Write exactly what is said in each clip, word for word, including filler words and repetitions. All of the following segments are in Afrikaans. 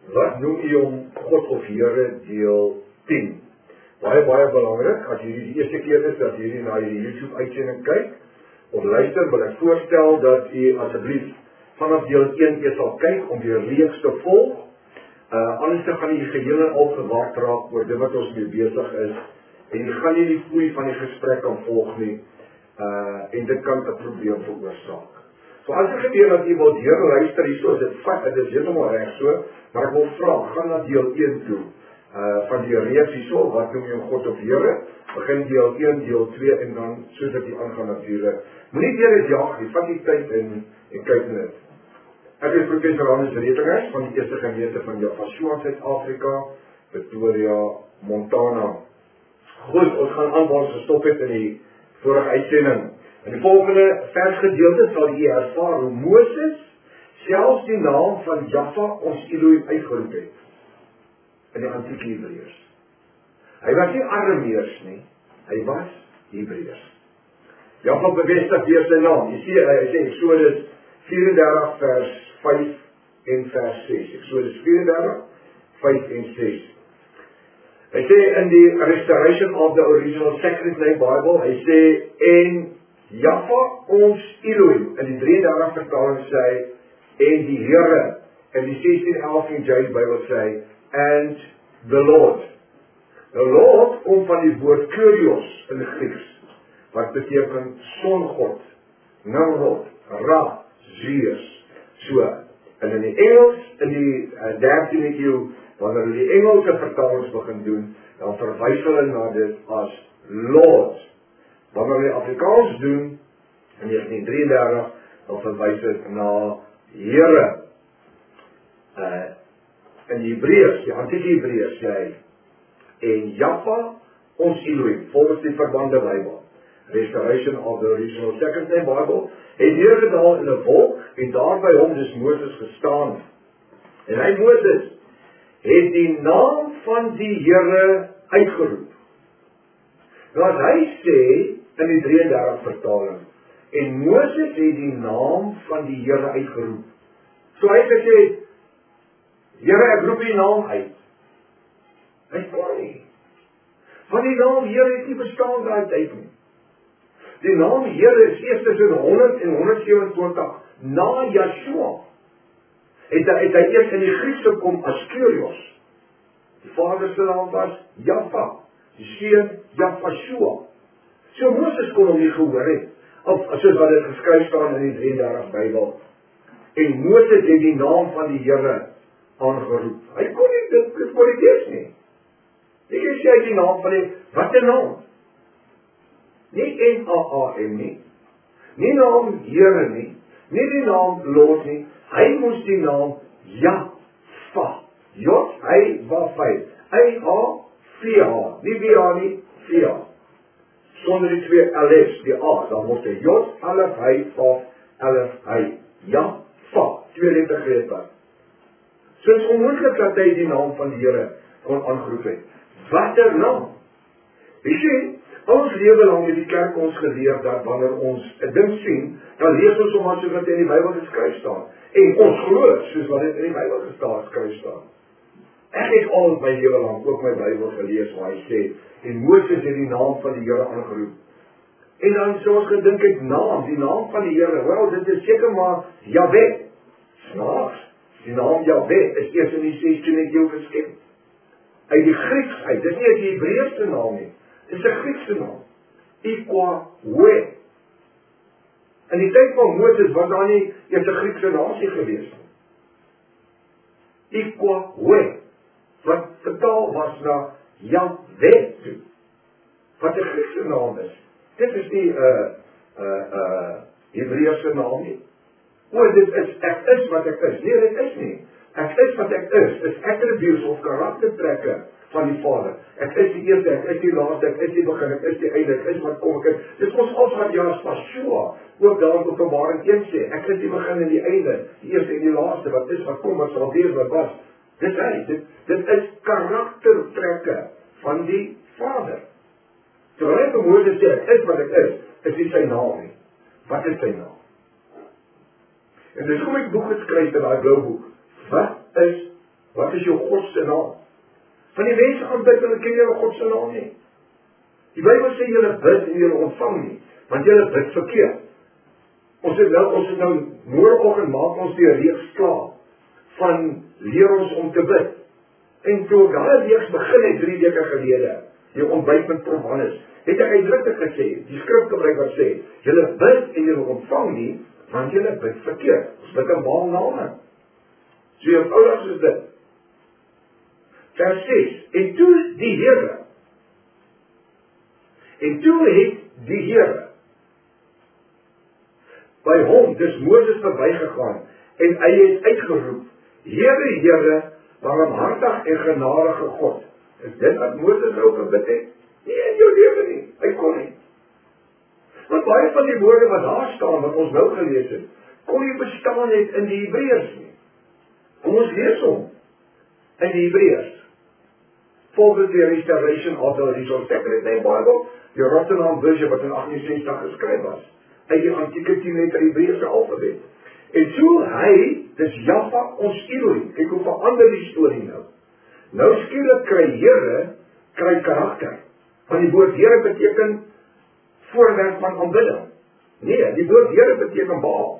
Wat noem u om God of Here deel tien? Baie, baie belangrik, as hierdie die eerste keer is dat hierdie na hierdie YouTube uitsending kyk, of luister, wil ek voorstel dat u asseblief vanaf deel een eers sal kyk om die reeks te volg. Uh, anders dan gaan die geheel en al verward raak oor dit wat ons mee besig is, en jy gaan nie die vloei van die gesprek kan volg nie, uh, en dit kan 'n probleem veroorsaak. So as dit gebeur dat jy wil deur luister hierso, is dit vat, dit is heeltemal reg so, maar ek wil vra, gaan na deel een toe, uh, van die reeks hierso, wat noem jy God of Here, begin deel een, deel twee, en dan soos dat jy aangaan natuurlik. Moenie deur dit jaag, jy vat die tyd en, en kyk net. Ek is professor Hannes Retengers van die eerste gemeente van Javashua, Suid-Afrika, Pretoria, Montana. Goed, ons gaan aan waar ons gestop het in die vorige uitsending. In die volgende versgedeelte sal jy ervaar hoe Moses selfs die naam van Jahwe ons Elohim uitgeroep het in die antieke Hebreërs. Hy was nie Arameërs nie, hy was Hebreërs. Jahwe bevestig weer sy naam. Jy sien, hy sê Eksodus vierendertig vers vyf en vers ses. Eksodus vierendertig, vyf en ses. Hy sê in die Restoration of the Original Sacred Name Bible, hy sê, en Jahwe ons Elohim, in die drieëndertig vertaling sê hy, en die Here, in die sestien elf en James Bible sê hy, and the Lord. The Lord kom van die woord Kyrios in die Grieks, wat beteken songod, Nimrod, Ra, Zeus. So, en in die Engels, in die uh, dertiende eeu, wanneer hulle die Engelse vertalings begin doen, dan verwys hulle na dit as Lord. Wanneer hulle Afrikaans doen, in negentien drieëndertig, dan verwys dit na Here. Uh, in die Hebreërs, die antieke Hebreërs sê hy, en Jahwe ons Elohim, volgens die verbande Bybel, Restoration of the Original Second Name Bible, het neergedaal in 'n wolk, en daar by hom dus Moses gestaan. En hy Moses het die naam van die Here uitgeroep. Nou as hy sê in die drieëndertig vertaling, en Moses het die naam van die Here uitgeroep. So hy het gesê, Here, ek roep die naam uit. Hy sê nie. Want die naam Here het nie bestaan daai tyd nie. Die naam Here is eers tussen honderd en honderd sewenentwintig na Yeshua. Het hy, het hy eers in die Grieks gekom as Kyrios. Die Vader se naam was Jahwe, die Seun Javashua. So Moses kon hom nie gehoor het, of soos wat dit geskryf staan in die drieëndertig Bybel. En Moses het die naam van die Here aangeroep. Hy kon nie dit, dit kon nie lees nie. Ek sê hy die naam van die, wat 'n naam? Nie N A A M nie, nie naam Here nie, nie die naam Lord nie, hy moes die naam Jahwe, J, hy, Wafai, I A, V A, nie B A nie, V A, sonder die twee L's, die A, dan word hy J, Alef, hy, Vaf, Alef, hy, Jahwe, twee letter greep. So is onmoontlik dat hy die naam van die Here kon aangeroep het. Wat 'n naam? Jy sien, ons lewe lang het die kerk ons geleer dat wanneer ons 'n ding sien, dan lees ons hom as wat in die Bybel geskryf staan. En ons glo soos wat dit in die Bybel gestaan geskryf staan. Ek het al my lewe lang ook my Bybel gelees waar hy sê, en Moses het die naam van die Here aangeroep. En dan so ons gedink het naam, die naam van die Here, wel dit is seker maar Jahwe. Snaaks, die naam Jahwe is eers in die sestiende eeu geskep. Uit die Grieks uit, dit is nie 'n Hebreëse naam nie. Dit is 'n Griekse naam. Ikwa-we. In die tyd van Moses was daar nie eers 'n Griekse nasie gewees nie. Ikwa-we. Wat vertaal was na Jahwe toe. Wat 'n Griekse naam is. Dit is nie 'n uh, uh, uh, Hebreëse naam nie. O, dit is, ek is wat ek is. Nee, dit is nie. Ek is wat ek is. Dit is attributes of karaktertrekke van die Vader. Ek is die eerste, ek is die laaste, ek is die begin, ek is die einde, ek is wat kom, ek is. Dit is ons als wat Yahshua ook daar in Openbaring een sê. Ek is die begin en die einde, die eerste en die laaste, wat is, wat kom, wat sal wees, wat was. Dit is hy. Dit, dit is karaktertrekke van die Vader. Terwyl hy vir Moses sê, ek is wat ek is, is nie sy naam nie. Wat is sy naam? En dis kom ek boek geskryf in daai blou boek. Wat is Wat is jou God se naam? Van die mense aanbid, hulle ken julle God se naam nie. Die Bybel sê julle bid en julle ontvang nie, want julle bid verkeerd. Ons het nou, ons het nou môreoggend maak ons die reeks klaar van leer ons om te bid. En toe daai reeks begin het drie weke gelede, die ontbyt met Prof Hannes, het hy uitdruklik gesê, die skrifgebruik wat sê, julle bid en julle ontvang nie, want julle bid verkeerd. Ons bid in baie name. So eenvoudig is dit. Vers ses, en toe die Here, en toe het die Here, by hom, dis Moses verbygegaan, en hy het uitgeroep, Here, Here, barmhartig en genadige God. Is dit wat Moses nou gebid het? Nie in jou lewe nie, hy kon nie. Want baie van die woorde wat daar staan, wat ons nou gelees het, kon nie bestaan het in die Hebreërs nie. Kom ons lees hom in die Hebreërs. Volgens die Restoration of the Original Sacred Name Bible, die Rotterdam versie wat in agtien sestig geskryf was, uit die antieke tien letter Hebreëse alfabet. En so hy, dis Jahwe ons Elohim, kyk hoe verander die storie nou. Nou skielik kry Here, kry karakter. Want die woord Here beteken voorwerp van aanbidding. Nee, die woord Here beteken Baal.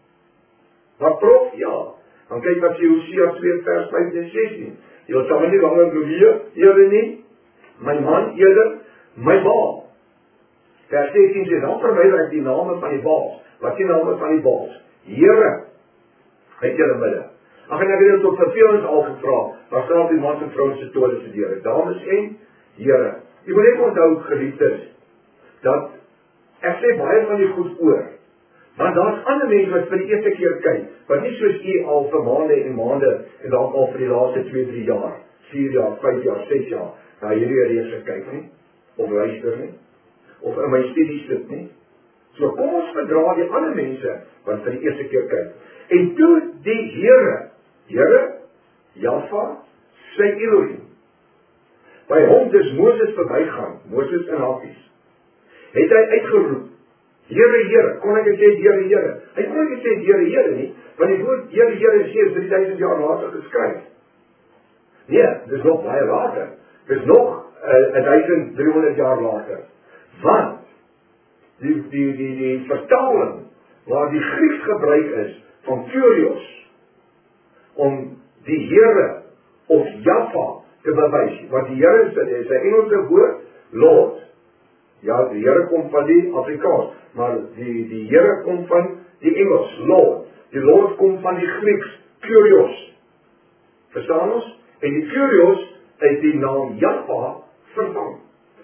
Wat prof? Ja. Dan kyk wat sy Hosea twee vers vyftien en sestien. Jy sal my nie langer beweer, Here nie, my man eerder, my Baal. Vers sestien sê, dan verwyder ek die name van die Baals. Wat is die name van die Baals? Here, uit julle midde. Ag en ek het dit tot vervelings al gevra, waar staan die man en vrou se tole se deure, dames en Here. Jy moet net onthou, geliefdes, dat ek sê baie van die goed oor, want daar's ander mense wat vir die eerste keer kyk, wat nie soos u al vir maande en maande, en dalk al vir die laaste twee, drie jaar, vier jaar, vyf jaar, ses jaar, na hierdie reeks kyk nie, of luister nie, of in my studies sit nie. So kom ons verdra die ander mense, wat vir die eerste keer kyk. En toe die Here, Here, Jahwe, sy Elohim, by hom dis Moses verbygaan, Moses in hakies, het hy uitgeroep, Here, Here, kon ek sê Here, Here, hy kon nie sê Here, Here nie, want die woord Here, Here is hier drie duisend jaar later geskryf. Nee, dis nog baie later, dis nog uh, duisend driehonderd jaar later, want die, die, die, die vertaling, waar die Grieks gebruik is, van Kyrios, om die Here, of Jahwe, te bewys, want die Here is, is een Engelse woord, Lord, ja, die Here kom van die Afrikaans, maar die, die Here kom van die Engels, Lord, die Lord kom van die Grieks, Kyrios, verstaan ons? En die Kyrios, is die naam Jahwe vervang.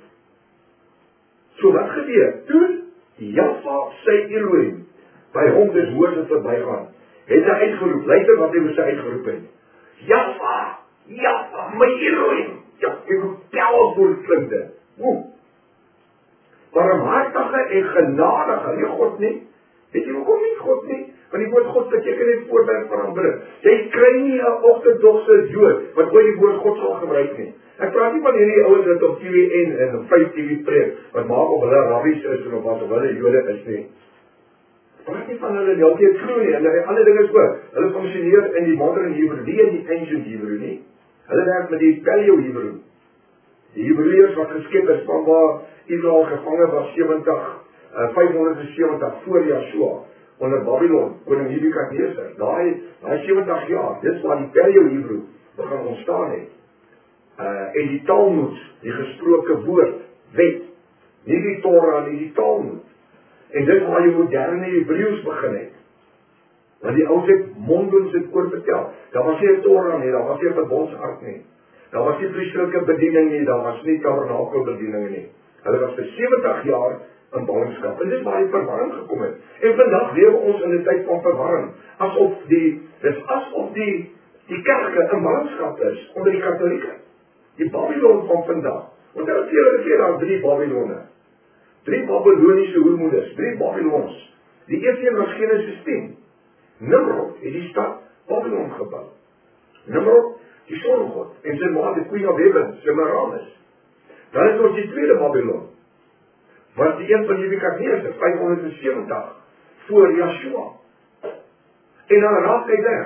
So wat gebeur? Toe Jahwe sy Elohim, by hom dis Moses verbygaan, het hy uitgeroep, luister wat hy moes uitgeroep het. Jahwe, Jahwe, my Elohim, ja, ek hoe powerful klink dit. Hoe? Barmhartige en genadige, nie God nie. Weet jy hoekom nie God nie? Want die woord God beteken net voorwerp van aanbidding. Jy kry nie 'n ortodokse Jood wat ooit die woord God sal gebruik nie. Ek praat nie van hierdie ouens wat op T V N en op vyf T V preek, wat maak of hulle rabbies is en of wat of hulle Jode is nie. Ek praat nie van hulle nie, ook nie het glo nie, en die ander ding is ook, hulle functioneer in die modern Hebrew, nie in die ancient Hebrew nie. Hulle werk met die Paleo Hebrew. Die Hebreërs wat geskep is van waar Israel gevange was sewentig, uh, vyfhonderdsewentig voor Joshua, onder Babylon, koning Nebukadneser. Daai, daai sewentig jaar, dis waar die Paleo Hebrew begin ontstaan het. Uh, en die Talmud, die gesproke woord, wet, nie die Torah, nie die Talmud. En dit waar die moderne Hebreëus begin het. Want die ouds het mondens het oorvertel. Daar was nie 'n Torah nie, daar was nie 'n verbondsark nie. Daar was nie priesterlike bediening nie, daar was nie tabernakelbediening nie. Hulle was vir sewentig jaar in ballingskap. En dit is waar die verwarring gekom het. En vandag lewe ons in 'n tyd van verwarring. Asof die, dis asof die, die kerke in ballingskap is, onder die katholieke. Die Babylon van vandag. Want daar is julle gesê, daar drie Babylone. Drie Babyloniese hoermoeders, drie Babylons. Die eerste een was Genesis tien. Nimrod het die stad Babylon gebou. Nimrod, die songod, en sy ma, die Queen of Heaven, Semiramis. Dan is ons die tweede Babylon, was die een van Nebukadneser, vyfhonderdsewentig, voor Joshua. En dan raak hy weg.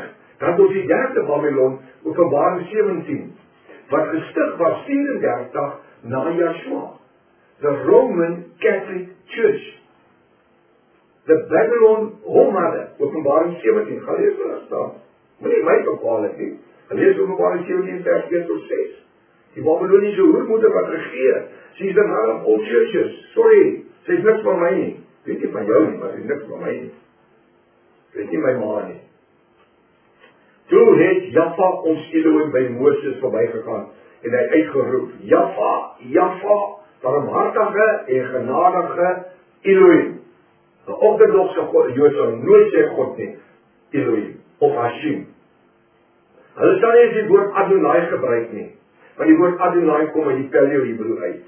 Dan tot die derde Babylon, Openbaring sewentien, wat gestig was vierendertig na Yeshua. The Roman Catholic Church. The Babylon Homade, Openbaring sewentien, gaan lees wat daar staan. Moet nie my bepaal het nie. Lees Openbaring sewentien vers een tot ses. Die Babyloniese hoermoeder wat regeer. Sy is the mother of all churches. Sorry, sy is niks van my nie. Weet nie van jou nie, maar sy is niks van my nie. Weet nie my ma nie. Toe het Jaffa ons Elohim by Moses verbygegaan en hy uitgeroep, Jaffa, Jaffa, barmhartige en genadige Elohim. De orthodoxe Jood sal nooit sê God nie, Elohim, of Hashem. Hulle sal nie die woord Adonai gebruik nie, want die woord Adonai kom uit die Paleo-Hebrew uit.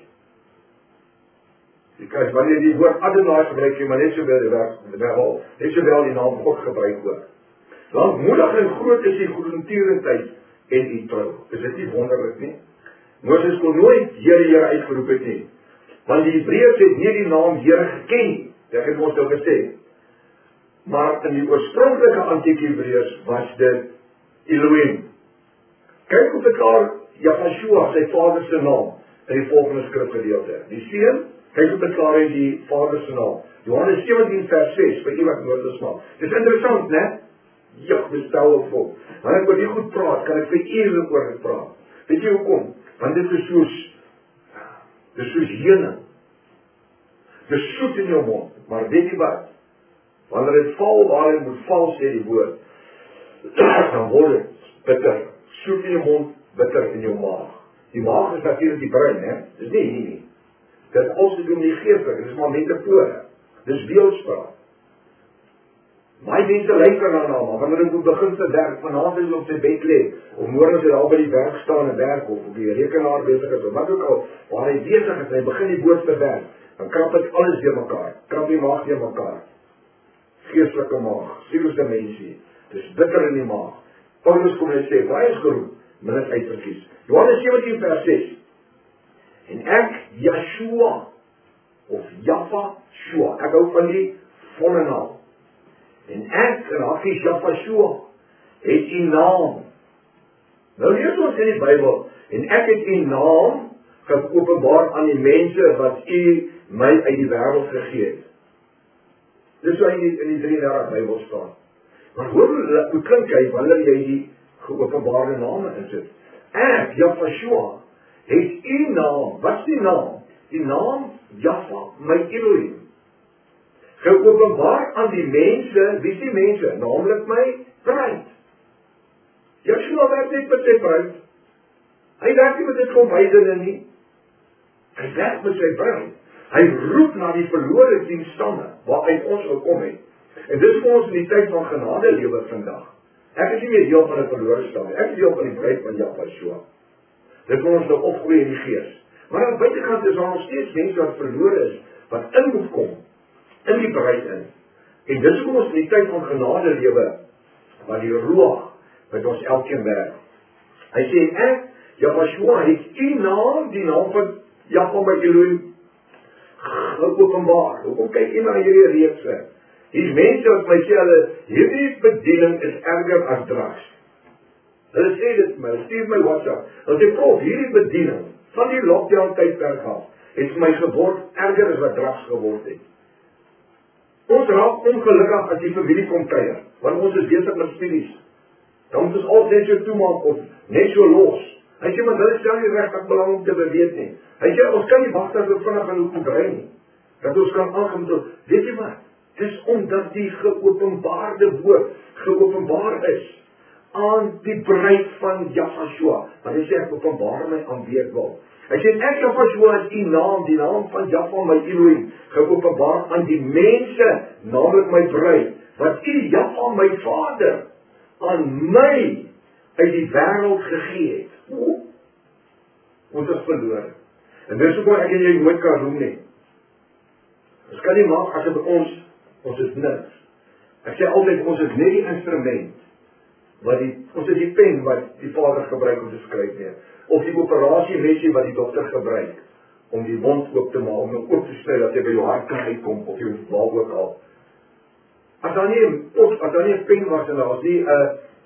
Because wanneer die woord Adonai gebruik jy, maar net so wel, net so wel die naam God gebruik ook. Langmoedig en groot is die goedertierendheid en die trou. Is dit nie wonderlik nie? Moses kon nooit Here, Here uitgeroep het nie. Want die Hebreërs het nie die naam Here geken nie. Ek het ons nou gesê. Maar in die oorspronklike antieke Hebreërs was dit Elohim. Kyk hoe verklaar Yahshua sy vader se naam in die volgende skrifgedeelte. Die seun, kyk hoe verklaar hy die vader se naam. Johannes sewentien vers ses, vir u wat nodig maak. Dis interessant, né? Ja, dis powerful. Wanneer ek oor die goed praat, kan ek vir ure oor dit praat. Weet jy hoekom? Want dit is soos, dit is soos heuning. Dit is soet in jou mond, maar weet jy wat? Wanneer dit val, waar het moet val, sê die woord, dan word het bitter. Soet in jou mond, bitter in jou maag. Die maag is natuurlijk die brein, hè? Dit is nie hier nie. Dit is als dit om die geestelike, dit is maar metafore. Dit is beeldspraak. My mense luister daarna, maar wanneer ek moet begin te werk, vanavond is op sy bed lê, of morgen is hy al by die werk staan en werk, of op die rekenaar bezig is, of wat ook al, waar hy bezig is, en hy begin die woord te werk, dan krap het alles deur mekaar, krap die maag deur mekaar, geestelike maag, sielste mensie, het is bitter in die maag. Paulus kom en sê, waar is geroep, min is uitverkies. Johannes sewentien vers ses, en ek, Yeshua, of Jaffa, Shua, ek hou van die volle naam, en ek, Rafies Yahshua, het die naam. Nou lees ons in die Bybel, en ek het die naam geopenbaar aan die mense wat u my uit die wêreld gegee het. Dis wat in die, in die drieëndertig Bybel staan. Maar hoor, hoe klink hy wanneer jy die geopenbaarde name insit? Ek, Yahshua, het u naam. Wat is die naam? Die naam Jaffa, my Elohim. Geopenbaar aan die mense, wie is die mense? Naamlik my bruid. Yeshua werk net met sy bruid. Hy werk nie met dit van weidene nie. Hy werk met sy bruid. Hy roep na die verlore tien stamme, waaruit ons gekom het. En dis vir ons in die tyd van genade lewe vandag. Ek is nie meer deel van die verlore stam, ek is deel van die bruid van Yahshua. Dit wil ons nou opgroei in die gees. Maar aan buitekant is daar nog steeds mense wat verlore is, wat in moet kom, in die bruid in. En dis hoe ons in die tyd van genade lewe, waar die Ruach met ons elkeen werk. Hy sê, ek, Yahshua, het die naam, die naam van Jahwe my Elohim, geopenbaar. Hoekom kyk jy na hierdie reekse? Die mense wat my sê, hulle, hierdie bediening is erger as drugs. Hulle sê dit my, stuur my WhatsApp. Hulle sê, prof, hierdie bediening, van die lockdown tydperk af, het vir my geword erger as wat drugs geword het. Ons raak ongelukkig as die familie kom kuier, want ons is besig met studies. Dan moet ons al net so toemaak of net so los. Hy sê, maar hulle stel nie recht wat belang om te beweet nie. Hy sê, ons kan nie wacht dat ons vanaf in hoe kom brein nie. Dat ons kan aangaan met ons. Weet jy wat? Het is omdat die geopenbaarde woord geopenbaar is aan die bruid van Yahshua. Want hy sê, ek openbaar my aan wie ek wil. Hy sê, ek Yahshua is die naam, die naam van Jahwe my Elohim, geopenbaar aan die mense, namelijk my bruid, wat die Jahwe my vader, aan my uit die wêreld gegee het. O, ons is verloor. En dis ook ek en jy nooit kan roem nie. Ons kan nie maak as het ons, ons is niks. Ek sê altyd, ons is net die instrument, wat die, ons is die pen wat die vader gebruik om te skryf nie. Of die operasiemesie wat die dokter gebruik, om die mond oop te maak, om oop te sny, dat jy by jou hart kan uitkom, of jy waar ook al. As daar nie, of, as daar nie een pen was, en daar was nie een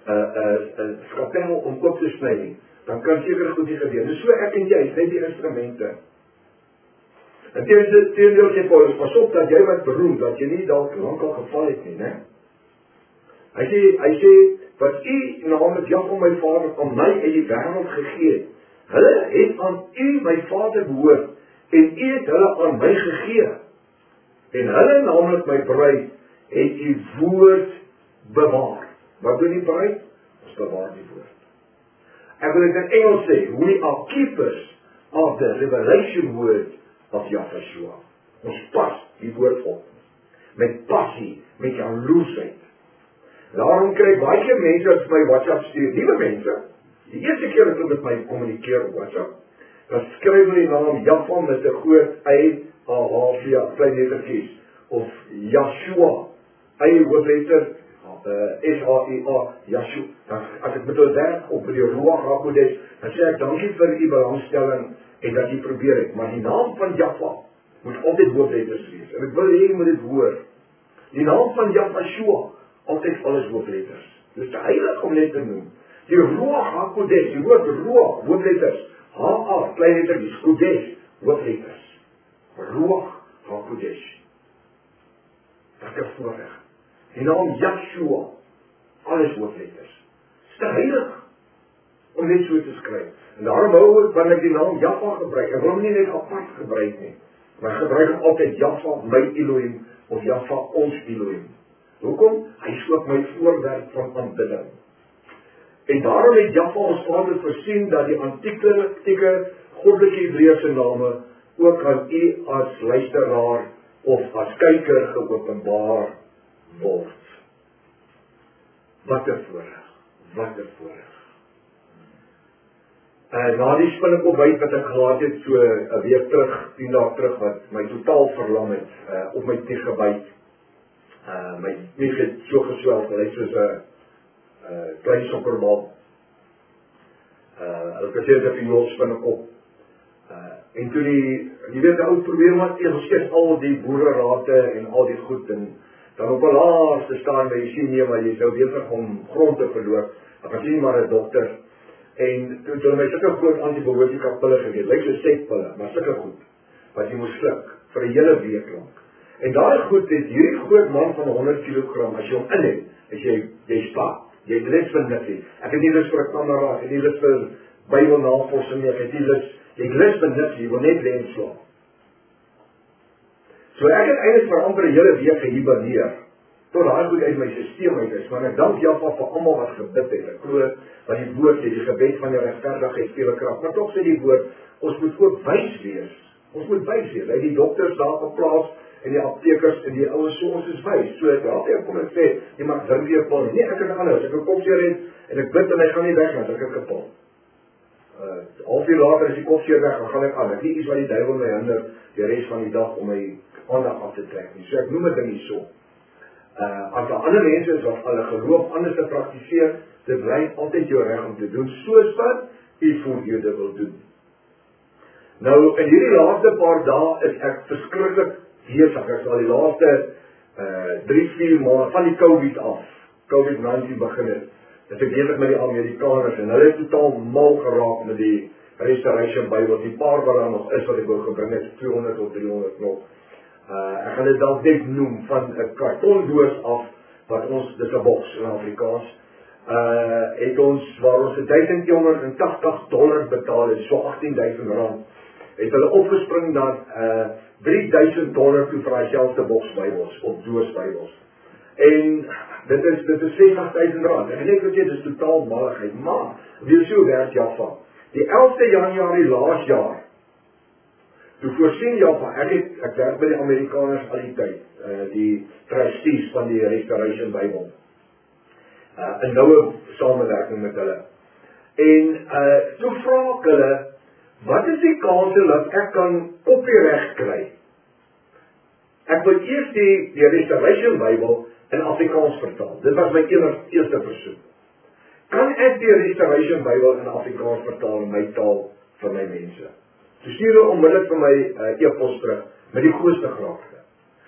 'n 'n skapel om kop te sny nie, dan kan seker goed nie gebeur. Dis so ek en jy, net die instrumente. En teenoor sê Paulus, pas op dat jy wat beroem, dat jy nie dalk lankal geval het nie, né? Hy sê, hy sê, wat u namens Jakob my vader aan my uit die wêreld gegee het, hulle het aan u my vader behoort, en u het hulle aan my gegee. En hulle, naamlik my bruid, het u woord bewaar. Wat doen die bruid? Ons bewaar die woord. Ek wil dit in Engels sê, we are keepers of the revelation word of Yahweh. Ons pas die woord op. Met passie, met jaloesheid. Daarom kry ek baie keer mense as my WhatsApp stuur, nuwe mense, die eerste keer dat hulle met my kommunikeer op WhatsApp, dan skryf hulle die naam Jaffa met 'n groot Y, A H V, klein lettertjies, of Yahshua, Y hoofletter, S A I A, Yahshua. As ek met hulle werk op die Ruach HaKodesh, dan sê ek dankie vir u belangstelling en dat jy probeer het, maar die naam van Jaffa moet altyd hoofletters wees. En ek wil hê jy moet dit hoor. Die naam van Yahshua, altyd alles hoofletters. Dis te heilig om net te noem. Die Ruach HaKodesh, die woord Ruach, hoofletters, H A, klein lettertjies, Kodesh, hoofletters. Ruach HaKodesh. Dat is voorreg. Die naam Yahshua, alles hoofletters. Dis te heilig om net so te skryf. En daarom hou ek wanneer ek die naam Jaffa gebruik. Ek wil hom nie net apart gebruik nie, maar ek gebruik hom altyd Jaffa, my Elohim, of Jaffa, ons Elohim. Hoekom? Hy is ook my voorwerp van aanbidding. En daarom het Jaffa ons Vader voorsien dat die antieke, antieke goddelike Hebreëse name ook aan u as luisteraar of as kyker geopenbaar word. Wat 'n voorreg, wat 'n voorreg. En na die spinnekopbyt wat ek gehad het, so 'n week terug, tien dae terug, wat my totaal verlam het, uh, op my knie gebyt. Uh, my knie het so geswel, gelyk soos 'n uh, klein sokkerbal. Uh, hulle het gesê dat die los spinnekop. Uh, en toe die, jy weet, die ou probeer maar eers al die boererate en al die goed, en dan op 'n laaste staan, jy sien nie, maar jy sou besig om grond te verloor. Ek was nie maar 'n dokter. En toe het my sulke groot antibiotika pille gegee, lyk so setpille, maar sulke goed, wat jy moes sluk, vir 'n hele week lank. En daai goed het hierdie groot man van honderd kilogram, as jy hom in het, as jy, jy spaar, jy het lus vir niks nie. Ek het nie lus vir 'n kamera, ek het nie lus vir Bybelnavorsing nie, ek het nie lus, jy het lus vir niks, jy wil net lê en slaap. So ek het eintlik vir amper 'n hele week gehiberneer, tot daai goed uit my sisteem uit is, want ek dank Jaffa vir almal wat gebid het. Ek glo wat die woord sê, die gebed van die regverdige het veel krag, maar tog sê die woord, ons moet ook wys wees. Ons moet wys wees. Hy die dokters daar geplaas en die aptekers en die ouens, so ons is wys. So daar ek kom ek sê, jy mag drink weer pil. Nee, ek het anders. Ek het kopseer het en ek bid en hy gaan nie weg, want ek het gepil. Uh, half uur later is die kopseer weg, dan gaan ek aan. Ek nie iets wat die duiwel my hinder die res van die dag om my aandag af te trek nie. So ek noem dit nie so. Uh, as daar ander mense is wat hulle geloof anders te praktiseer, dit bly altyd jou reg om te doen, soos wat u voor jou dit wil doen. Nou, in hierdie laaste paar dae is ek verskriklik besig. Ek sal die laaste uh, drie, vier maande van die COVID af, COVID negentien begin het, is ek besig met die Amerikaners, en hulle het totaal mal geraak met die Restoration Bible, die paar wat daar nog is, wat ek wil gebring het, tweehonderd tot driehonderd nog. Uh, ek gaan dit dalk net noem, van 'n kartondoos af, wat ons, dit is 'n boks in Afrikaans, uh, het ons, waar ons duisend tweehonderd tagtig dollar betaal het, so agtien duisend rand, het hulle opgespring dan uh, drie duisend dollar toe vir hy selfde boks Bybels, of doos Bybels. En dit is, dit is sestig duisend rand, en ek net sê, dit is totaal malligheid, maar, wie so werk Jaffa, die elfde Januarie laas jaar, toe voorsien Jaffa, ek het, ek werk by die Amerikaners al die tyd, uh, die trustees van die Restoration Bible, uh, in nouwe samewerking met hulle, en uh, toe vra ek hulle, wat is die kanse dat ek kan kopiereg kry? Ek wil eers die, die Restoration Bible in Afrikaans vertaal, dit was my eerste versoek. Kan ek die Restoration Bible in Afrikaans vertaal in my taal vir my mense? So stuur hulle onmiddellik vir my uh, e-pos terug, met die grootste graagte.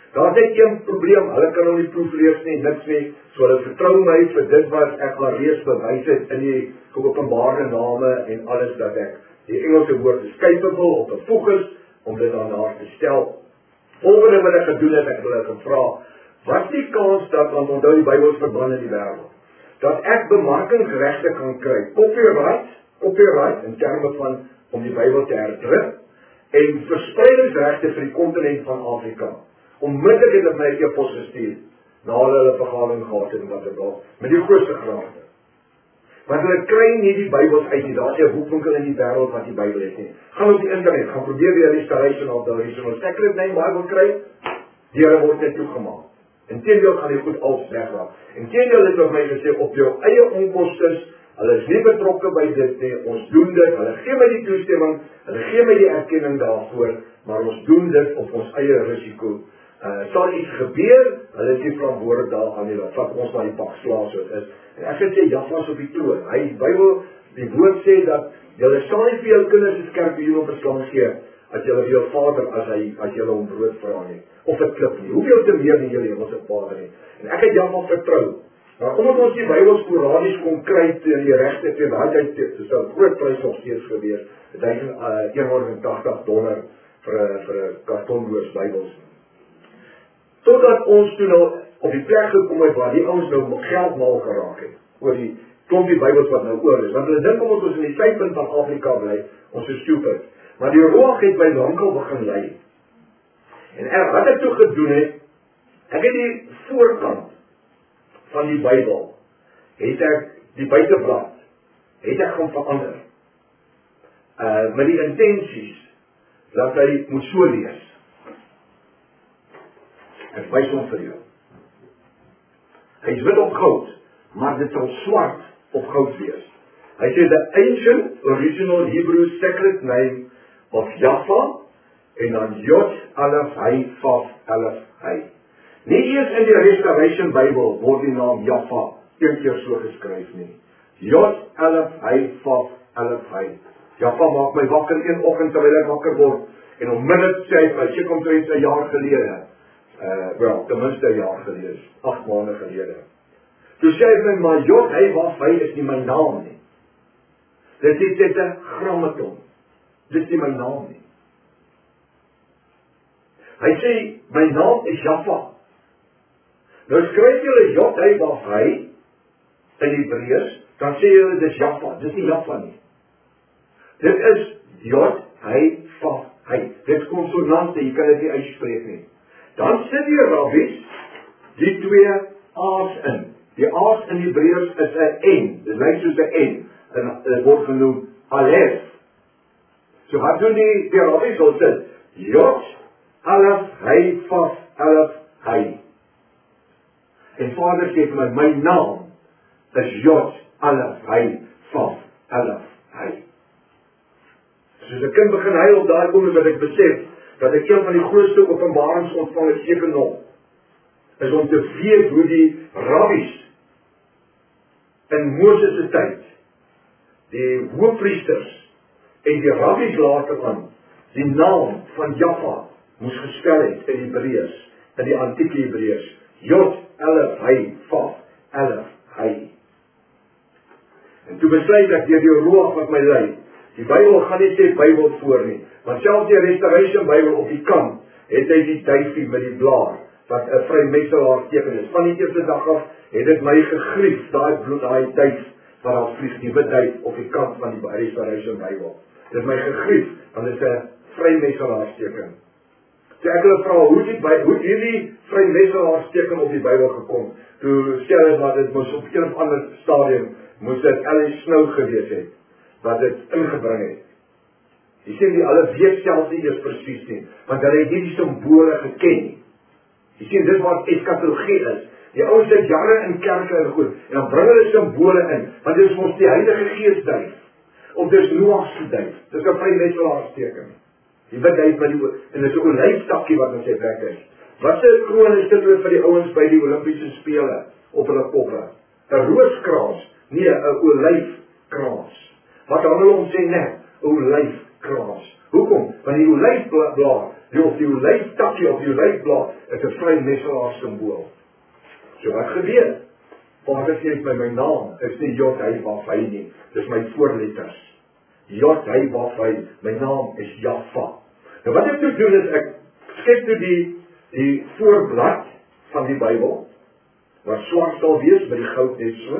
Daar's net een probleem, hulle kan hom nie proef lees nie, niks nie, so hulle vertrou my vir dit wat ek maar reeds bewys het in die geopenbaarde name en alles dat ek, die Engelse woord is capable of 'n fokus, om dit daarna te stel. Volgende wat ek gedoen het, ek wil ek gevra, wat is die kans dat, want onthou die Bybel is verband in die wêreld, dat ek bemarkingsregte kan kry, copyright, copyright in terme van om die Bybel te herdruk, en verspreidingsregte vir die kontinent van Afrika. Onmiddellik het ek my e-pos gestuur, na hulle hulle vergadering gehad en wat ek al, met die grootste graagte. Want hulle kry nie die Bybels uit nie, daar is 'n boekwinkel in die wêreld wat die Bybel het nie. Gaan op die internet, gaan probeer weer Restoration of the Original Sacred Name Bible kry, die hulle word net toegemaak. Inteendeel gaan die goed als wegraak. Inteendeel het op my gesê, op jou eie onkostes, hulle is nie betrokke by dit nie, ons doen dit, hulle gee my die toestemming, hulle gee my die erkenning daarvoor, maar ons doen dit op ons eie risiko. Uh, sal iets gebeur, hulle is nie verantwoordelik daaraan nie, dan vat ons maar die pak slaas wat is. En ek het sê, Jaffa is op die troon. Hy, die Bybel, die woord sê dat, julle sal nie vir jou kinders 'n skerpioen op 'n slang gee, as julle vir jou vader, as hy, as julle hom brood vra nie, of 'n klip nie. Hoeveel te meer nie julle hemelse vader nie. En ek het Jaffa vertrou. Maar omdat ons die Bybel sporadies kon kry teen die regte teen daai tyd, dis 'n groot prys nog steeds gewees, honderd tagtig dollar vir 'n vir 'n kartonloos Bybels. Totdat ons toe nou op die plek gekom het waar die ouens nou geld mal geraak het, oor die klompie Bybels wat nou oor is, want hulle dink omdat ons in die suidpunt van Afrika bly, ons is stupid. Maar die roog het my lankal begin lei. En ek, wat ek toe gedoen het, ek het die voorkant van die Bybel, het ek die buiteblad, het ek gaan verander. Uh, met die intensies, dat hy moet so lees. Ek wys hom vir jou. Hy is wit op goud, maar dit sal swart op goud wees. Hy sê, the ancient original Hebrew sacred name of Jaffa, en dan Jod, Alef, Hy, Vaf, Alef, Hy. Nie eers in die Restoration Bible word die naam Jaffa een keer so geskryf nie. Jod, Alef, Hy, Vaf, Alef, Hy. Jaffa maak my wakker een oggend terwyl ek wakker word, en onmiddellik sê hy, sy kom toe een jaar gelede, uh, wel, ten minste een jaar gelede, acht maande gelede. Toe sê hy my, maar Jod, Hy, Vaf, Hy is nie my naam nie. Dit is dit 'n grammaton. Dit is nie my naam nie. Hy sê, my naam is Jaffa. Nou skryf julle Jod, Hy, Vaf, Hy in Hebreëus, dan sê julle dit is Jaffa. Dit is nie Jaffa nie. Dit is Jod, Hy, Vaf, Hy. Dit is konsonante, jy kan dit nie uitspreek nie. Dan sit die rabbies die twee A's in. Die A's in Hebreëus is 'n N. Dit lyk soos 'n N. En dit word genoem Alef. So wat doen die, die rabbies al sit? Jod, Alef, Hy, Vaf, Alef, Hy. En Vader sê vir my, my naam is Jod, Alef, Hy, Vaf, Alef, Hy. Soos 'n kind begin huil op daai oomblik wat ek besef, dat ek een van die grootste openbarings ontvang het seker nog, is om te weet hoe die rabbies in Moses se tyd, die hoofpriesters en die rabbies later aan, die naam van Jaffa moes gespel het in Hebreëus, in die antieke Hebreëus. Jod, Alef, Hy, Vaf, Alef, Hy. En toe besluit ek deur die roog wat my lei, die Bybel gaan nie sê Bybel voor nie, want selfs die Restoration Bybel op die kant, het hy die duifie met die blaar, wat 'n vrymetselaar teken is. Van die eerste dag af, het dit my gegrief, daai bloed, daai duif, wat daar vlieg, die wit duif, op die kant van die Restoration Bybel. Dit het my gegrief, want dit is 'n vrymetselaarsteken. So ek wil vra, hoe het die, hoe hierdie vrymetselaarsteken op die Bybel gekom? Toe stel hy maar, dit moes op een of ander stadium, moes dit Alice Snow gewees het, wat dit ingebring het. Jy sê die alle weet selfs nie eers presies nie, want hulle het nie die simbole geken. Jy sê dit wat eskatologie is. Die ouens het jare in kerke en goed, en dan bring hulle simbole in, want dit is ons die Heilige Gees duif, of dit is Noag se duif, dit is 'n vrymetselaarsteken. Die wit duif met die, en dit is 'n olyftakkie wat in sy bek is. Wat 'n kroon is dit vir die ouens by die Olimpiese spele, op hulle koppe? 'n Rooskraans, nee, 'n olyfkraans. Wat handel om sê net, 'n olyfkraans. Hoekom? Want die olyfblaar Die op die olyftakkie, op die olyfblad, is 'n vrymesselaar simbool. So wat gebeur? Vader sê by my naam, is nie J H W H nie, dis my voorletters. J H W H, my naam is Jahva. Nou wat ek toe doen is, ek skep toe die, die voorblad van die Bybel, wat swart sal wees, met die goud net so.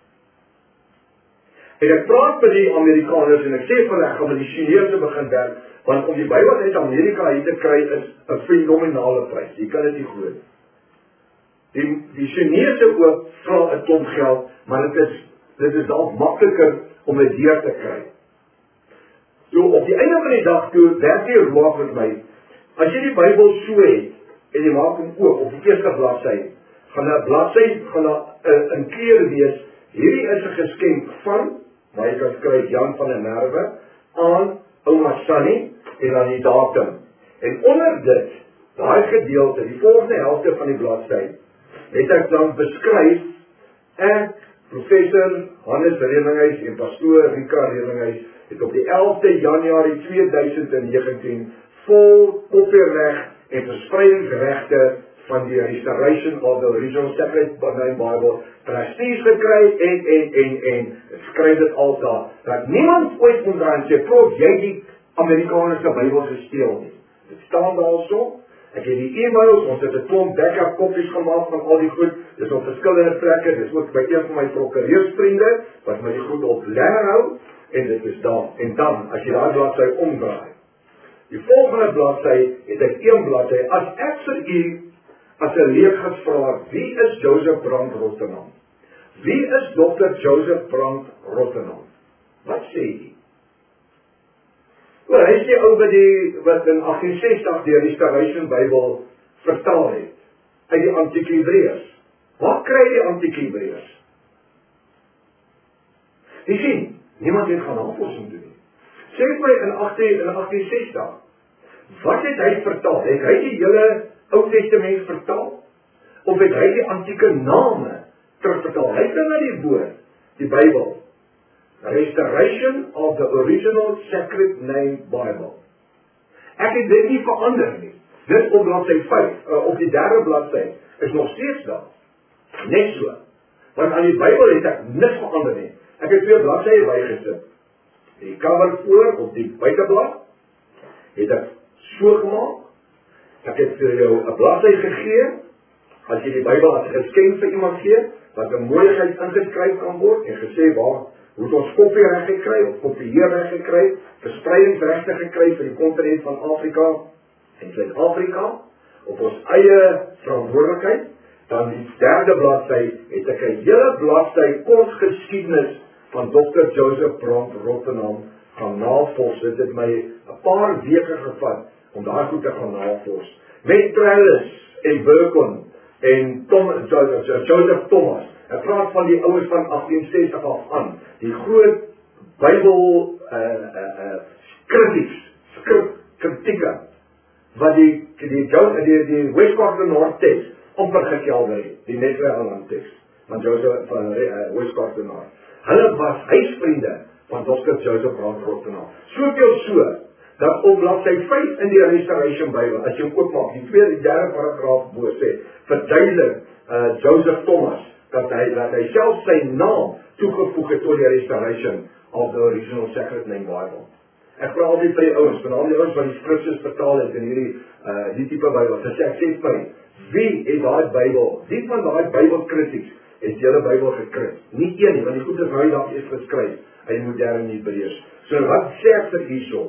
En ek praat met die Amerikaners, en ek sê vir hulle, ek gaan met die Chinese begin werk, want om die Bybel uit Amerika uit te kry, is 'n fenomenale prys, jy kan dit nie glo. Die, die Chinese ook vra 'n klomp geld, maar dit is, dit is dalk makliker om dit deur te kry. So op die einde van die dag toe, werk jy raak met my, as jy die Bybel so het, en jy maak hom oop, op die eerste bladsy, gaan 'n bladsy, gaan 'n in kleur wees, hierdie is 'n geskenk van, maar jy kan skryf Jan van der Merwe, aan ouma Sunny, en dan die datum. En onder dit, daai gedeelte, die volgende helfte van die bladsy, het ek dan beskryf, ek, professor Hannes Redinghuis en pastoor Rika Redinghuis, het op die elfde Januarie tweeduisend negentien vol kopiereg en verspreidingsregte van die Restoration of the Original Sacred Name Bible trustees gekry en, en, en, en, skryf dit al daar, dat niemand ooit moet gaan sê, prof, jy die Amerikaanse Bybel gesteel nie. Dit staan daar so, ek het die e-mails, ons het 'n klomp backup kopies gemaak van al die goed, dis op verskillende plekke, dis ook by een van my prokureursvriende, wat my die goed op leer hou, en dit is daar. En dan, as jy daai bladsy omdraai, die volgende bladsy het ek een bladsy, as ek vir u, as 'n leek gevra, wie is Joseph Brand Rottenham? Wie is dokter Joseph Brand Rottenham? Wat sê jy? Wel, hy is die ou wat die, wat in agtien sestig die Restoration Bybel vertaal het, uit die Antieke Hebreërs. Wat kry die Antieke Hebreërs? Jy sien, niemand het gaan navorsing doen nie. Sê my in agtien sestig, wat het hy vertaal? Het hy die hele Ou Testament vertaal? Of het hy die antieke name terugvertaal? Hy het na die woord, die Bybel, Restoration of the Original Sacred Name Bible. Ek het dit nie verander nie. Dit op bladsy vyf, uh, op die derde bladsy, is nog steeds daar. Net so. Want aan die Bybel het ek niks verander nie. Ek het twee bladsye bygesit. Die cover voor op die buiteblad het ek so gemaak. Ek het vir jou 'n bladsy gegee, as jy die Bybel as geskenk vir iemand gee, wat 'n mooiheid ingeskryf kan word, en gesê waar, hoe het ons kopiereg gekry, of kopieerreg gekry, verspreidingsregte gekry vir die kontinent van Afrika en Suid-Afrika, op ons eie verantwoordelikheid. Dan die derde bladsy, het ek 'n hele bladsy kort geskiedenis van dokter Joseph Brand Rottenham gaan navors. Dit het my 'n paar weke gevat om daai goed te gaan navors. Met Trellis en Burkon en Tom, Joseph Thomas. Ek praat van die ouens van agtien sestig af aan. Die groot Bybel uh, uh, uh, kritieks, skrif, kritieke, wat die, die, die, die, die Westcott North teks amper gekelder het, die Netwerland teks, van Joseph van uh, Westcott North. Hulle was huisvriende van dokter Joseph Brand Rottenham. Soveel so, dat op bladsy vyf in die Restoration Bybel, as jy hom oopmaak, die tweede, die derde paragraaf bo sê, verduidelik uh, Joseph Thomas, dat hy, dat hy self sy naam toegevoeg het tot die Restoration of the Original Sacred Name Bible. Ek praat altyd vir die ouens, van al die ouens wat die skriftes vertaal het in hierdie, uh, die type Bybel, gesê ek sê vir my, wie het daai Bybel, wie van daai Bybelkritieks het julle Bybel gekry? Nie een nie, want die goed is nou dag eers geskryf in die moderne Hebreërs. So wat sê ek vir hierso?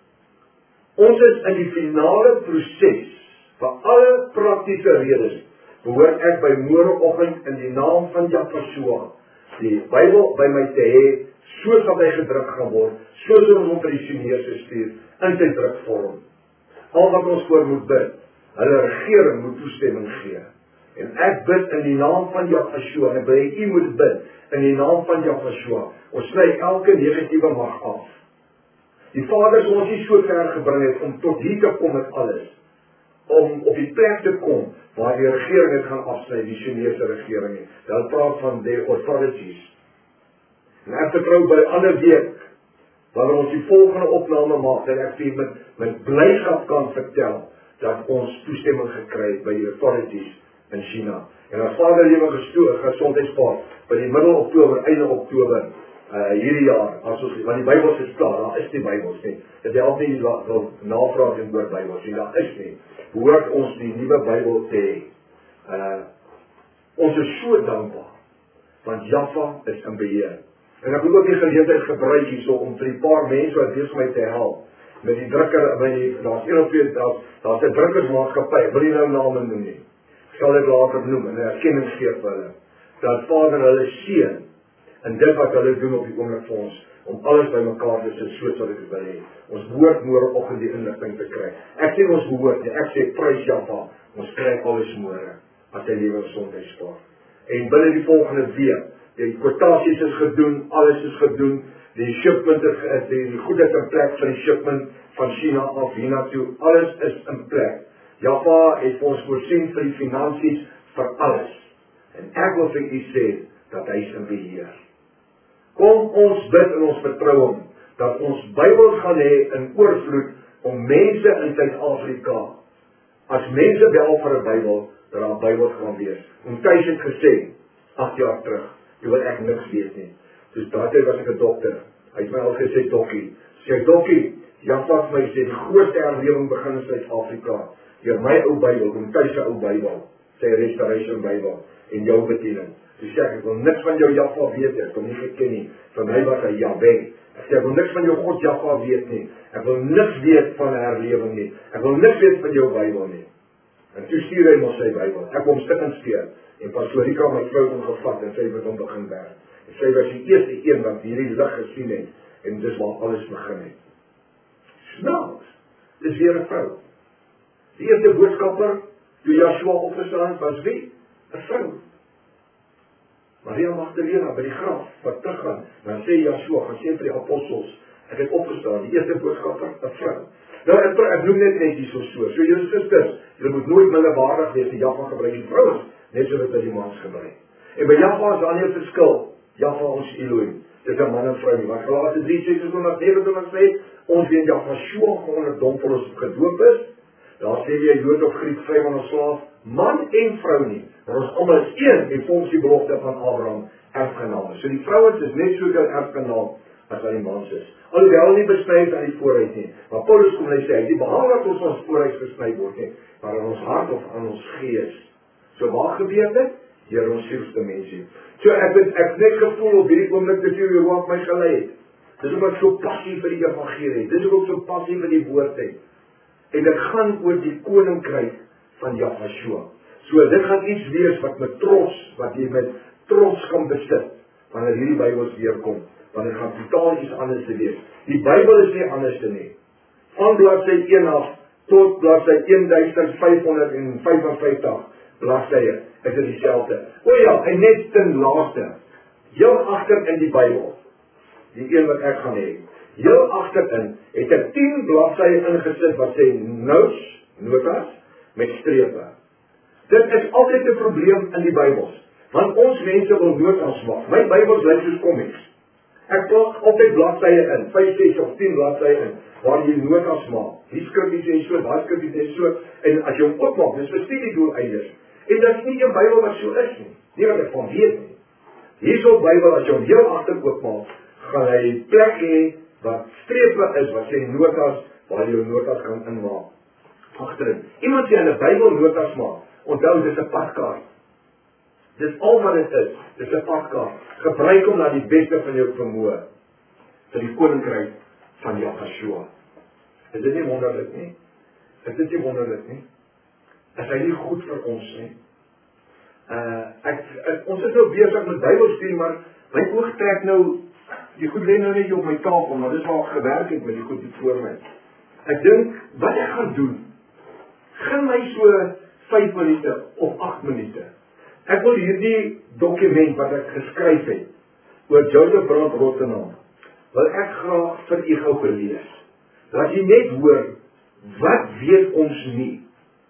Ons is in die finale proses, vir alle praktiese redes, behoort ek by môreoggend in die naam van Jahva die Bybel by my te hê, so sal hy gedruk gaan word, so sal ons hom vir die Chinese stuur, in sy drukvorm. Al wat ons voor moet bid, hulle regering moet toestemming gee. En ek bid in die naam van Jahva, en ek wil u moet bid, in die naam van Jahva, ons sny elke negatiewe mag af. Die Vader sal ons nie so ver gebring het, om tot hier te kom met alles, om op die plek te kom, waar die regering het gaan afsny, die Chinese regering het. Hulle praat van die authorities. En ek vertrou by ander week, wanneer ons die volgende opname maak, dat ek vir met, met blydskap kan vertel, dat ons toestemming gekry het by die authorities in China. En as Vader lewe gestoor, gesondheidspaar, by die middel Oktober, einde Oktober, uh, hierdie jaar, as ons, want die Bybels is klaar, daar is die Bybels nie. Dit help nie wil navraag en oor Bybels nie, daar is nie. Behoort ons die nuwe Bybel te hê. Uh, ons is so dankbaar, want Jaffa is in beheer. En ek wil ook die geleentheid gebruik hierso om vir die paar mense wat wees my te help, met die drukker, met die, daar's een of twee, daar, daar's 'n drukkersmaatskappy, ek wil nie nou name noem nie, ek sal dit later noem, en 'n erkenning gee vir hulle, dat Vader hulle seën, en dit wat hulle doen op die oomblik vir ons, om alles by mekaar te sit, soos wat ek wil hê. Ons behoort môreoggend die inligting te kry. Ek sê ons behoort nie, ek sê prys Jaffa, ons kry alles môre, as hy lewe gesondheid spaar. En binne die volgende week, die kwotasies is gedoen, alles is gedoen, die shipment is, die, die goed is in plek vir die shipment van China af hiernatoe, alles is in plek. Jaffa het vir ons voorsien vir die finansies, vir alles. En ek wil vir u sê, dat hy is in beheer. Kom ons bid en ons vertrou hom, dat ons Bybels gaan hê in oorvloed, om mense in Suid-Afrika, as mense bel vir 'n Bybel, dat daar Bybels gaan wees. En Thys het gesê, agt jaar terug, jy wil ek niks weet nie. Dus daardie was ek 'n dokter, hy het my al gesê, dokkie, sê dokkie, Jaffa het my sê, die grootste herlewing begin in Suid-Afrika, deur my ou Bybel, en Thys se ou Bybel, sy Restoration Bybel, en jou bediening. Dus sê ek, ek wil niks van jou Jaffa weet, ek wil nie geken nie, vir my was hy Jahweh. Ek sê, ek wil niks van jou God Jaffa weet nie, ek wil niks weet van herlewing nie, ek wil niks weet van jou Bybel nie. En toe stuur hy ons sy Bybel, ek kom stik en steur, en Pastor Rika my vrou omgevat, en sy het hom begin werk. En sy was die eerste een wat hierdie lig gesien het, en dis waar alles begin het. Snaaks, dis weer 'n vrou. Die eerste boodskapper, toe Joshua opgestaan was wie? 'n Vrou. Maria Magdalena by die graf, wat teruggaan, dan sê Joshua, gaan sê vir die apostels, ek het opgestaan, die eerste boodskapper, 'n vrou. Nou, ek, ek noem net net hier so so, so julle susters, julle moet nooit minderwaardig wees, die Jaffa gebruik die vrouens, net so dat die mans gebruik. En by Jaffa is daar nie 'n verskil, Jaffa ons Elohim, dit is 'n man en vrou nie, want Galasië drie sesentwintig negenentwintig sê, ons weet Jaffa Shua gewonder dompel ons gedoop is, daar sê jy Jood of Griek, vry van ons slaaf, man en vrou nie, maar ons almal is een, en volgens die belofte van Abraham, erfgename. So die vrouens is net so veel erfgenaam, as wat die mans is. Alhoewel nie besny aan die vooruit nie, maar Paulus kom en hy sê, hy die behaal dat ons ons vooruit gesny word nie, maar aan ons hart of aan ons gees. So waar gebeur dit? Deur ons sielsdimensie. So ek het ek net gevoel op hierdie oomblik dat jy hoe my gelei het. Dis omdat ek so passie vir die evangelie het. Dis ook so passie vir die woord het. En dit gaan oor die koninkryk van Jahshua. So dit gaan iets wees wat met trots, wat jy met trots kan besit, wanneer hierdie Bybels weerkom, want dit gaan totaal iets anders te wees. Die Bybel is nie anders te nie. Van bladsy een af tot bladsy duisend vyfhonderd vyfenvyftig bladsye is dit dieselfde. O ja, en net ten laaste, heel agter in die Bybel, die een wat ek gaan hê, heel agterin het ek tien bladsye ingesit wat sê notes, notas, met strepe. Dit is altyd 'n probleem in die Bybels, want ons mense wil notas maak. My Bybels lyk soos komiks. Ek plak altyd bladsye in, vyf, ses of tien bladsye in, waar jy notas maak. Die skrifgie sê so, daai skrifgie sê so, en as jy hom oopmaak, dis vir studiedoeleindes. En dit is nie 'n Bybel wat so is nie, nie wat ek van weet nie. Hierso Bybel, as jy hom heel agter oopmaak, gaan hy plek hê wat strepe is, wat sê notas, waar jy jou notas kan inmaak. Agterin. Iemand sê hulle Bybel notas maak, onthou dis 'n padkaart. Dis al wat dit is, dis 'n padkaart. Gebruik hom na die beste van jou vermoë, vir die koninkryk van Jahshua. Is dit nie wonderlik nie? Is dit nie wonderlik nie? Is hy nie goed vir ons nie? Uh, ek, ek, ons is nou besig met Bybelstudie, maar my oog trek nou, die goed lê nou net op my tafel, maar dis waar ek gewerk het met die goed voor my. Ek dink, wat ek gaan doen, gaan my so vyf minute of agt minute. Ek wil hierdie dokument wat ek geskryf het, oor Joseph Brand Rottenham, wil ek graag vir u gou gelees. Dat jy net hoor, wat weet ons nie?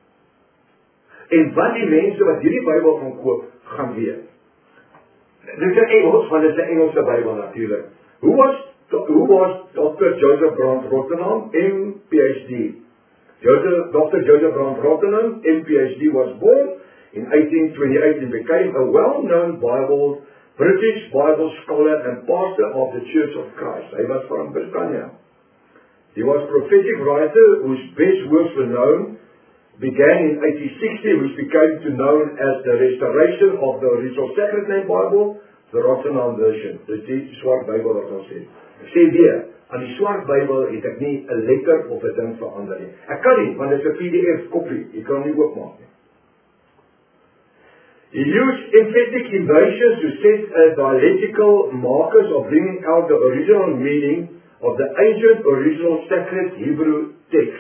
En wat die mense wat hierdie Bybel gaan koop, gaan weet. Dit is Engels, want dit is 'n Engelse Bybel natuurlik. Who was to who was Doctor Joseph Brand Rottenham, M P H D? Joseph, Doctor Joseph Brand Rottenham, M P H D, was born in eighteen twenty-eight and became a well-known Bible, British Bible scholar and pastor of the Church of Christ. Hy was from Britannia. He was a prophetic writer whose best works were known, began in eighteen sixty, which became to known as the restoration of the original Sacred Name Bible, the Rottenham version. Dis die swart Bybel wat ons sê. Ek sê weer, aan die swart Bybel het ek nie 'n letter of 'n ding verander nie. Ek kan nie, want dit is 'n P D F kopie. Jy kan nie oopmaak nie. He used emphatic inversions to set as dialectical markers of bringing out the original meaning of the ancient original sacred Hebrew text.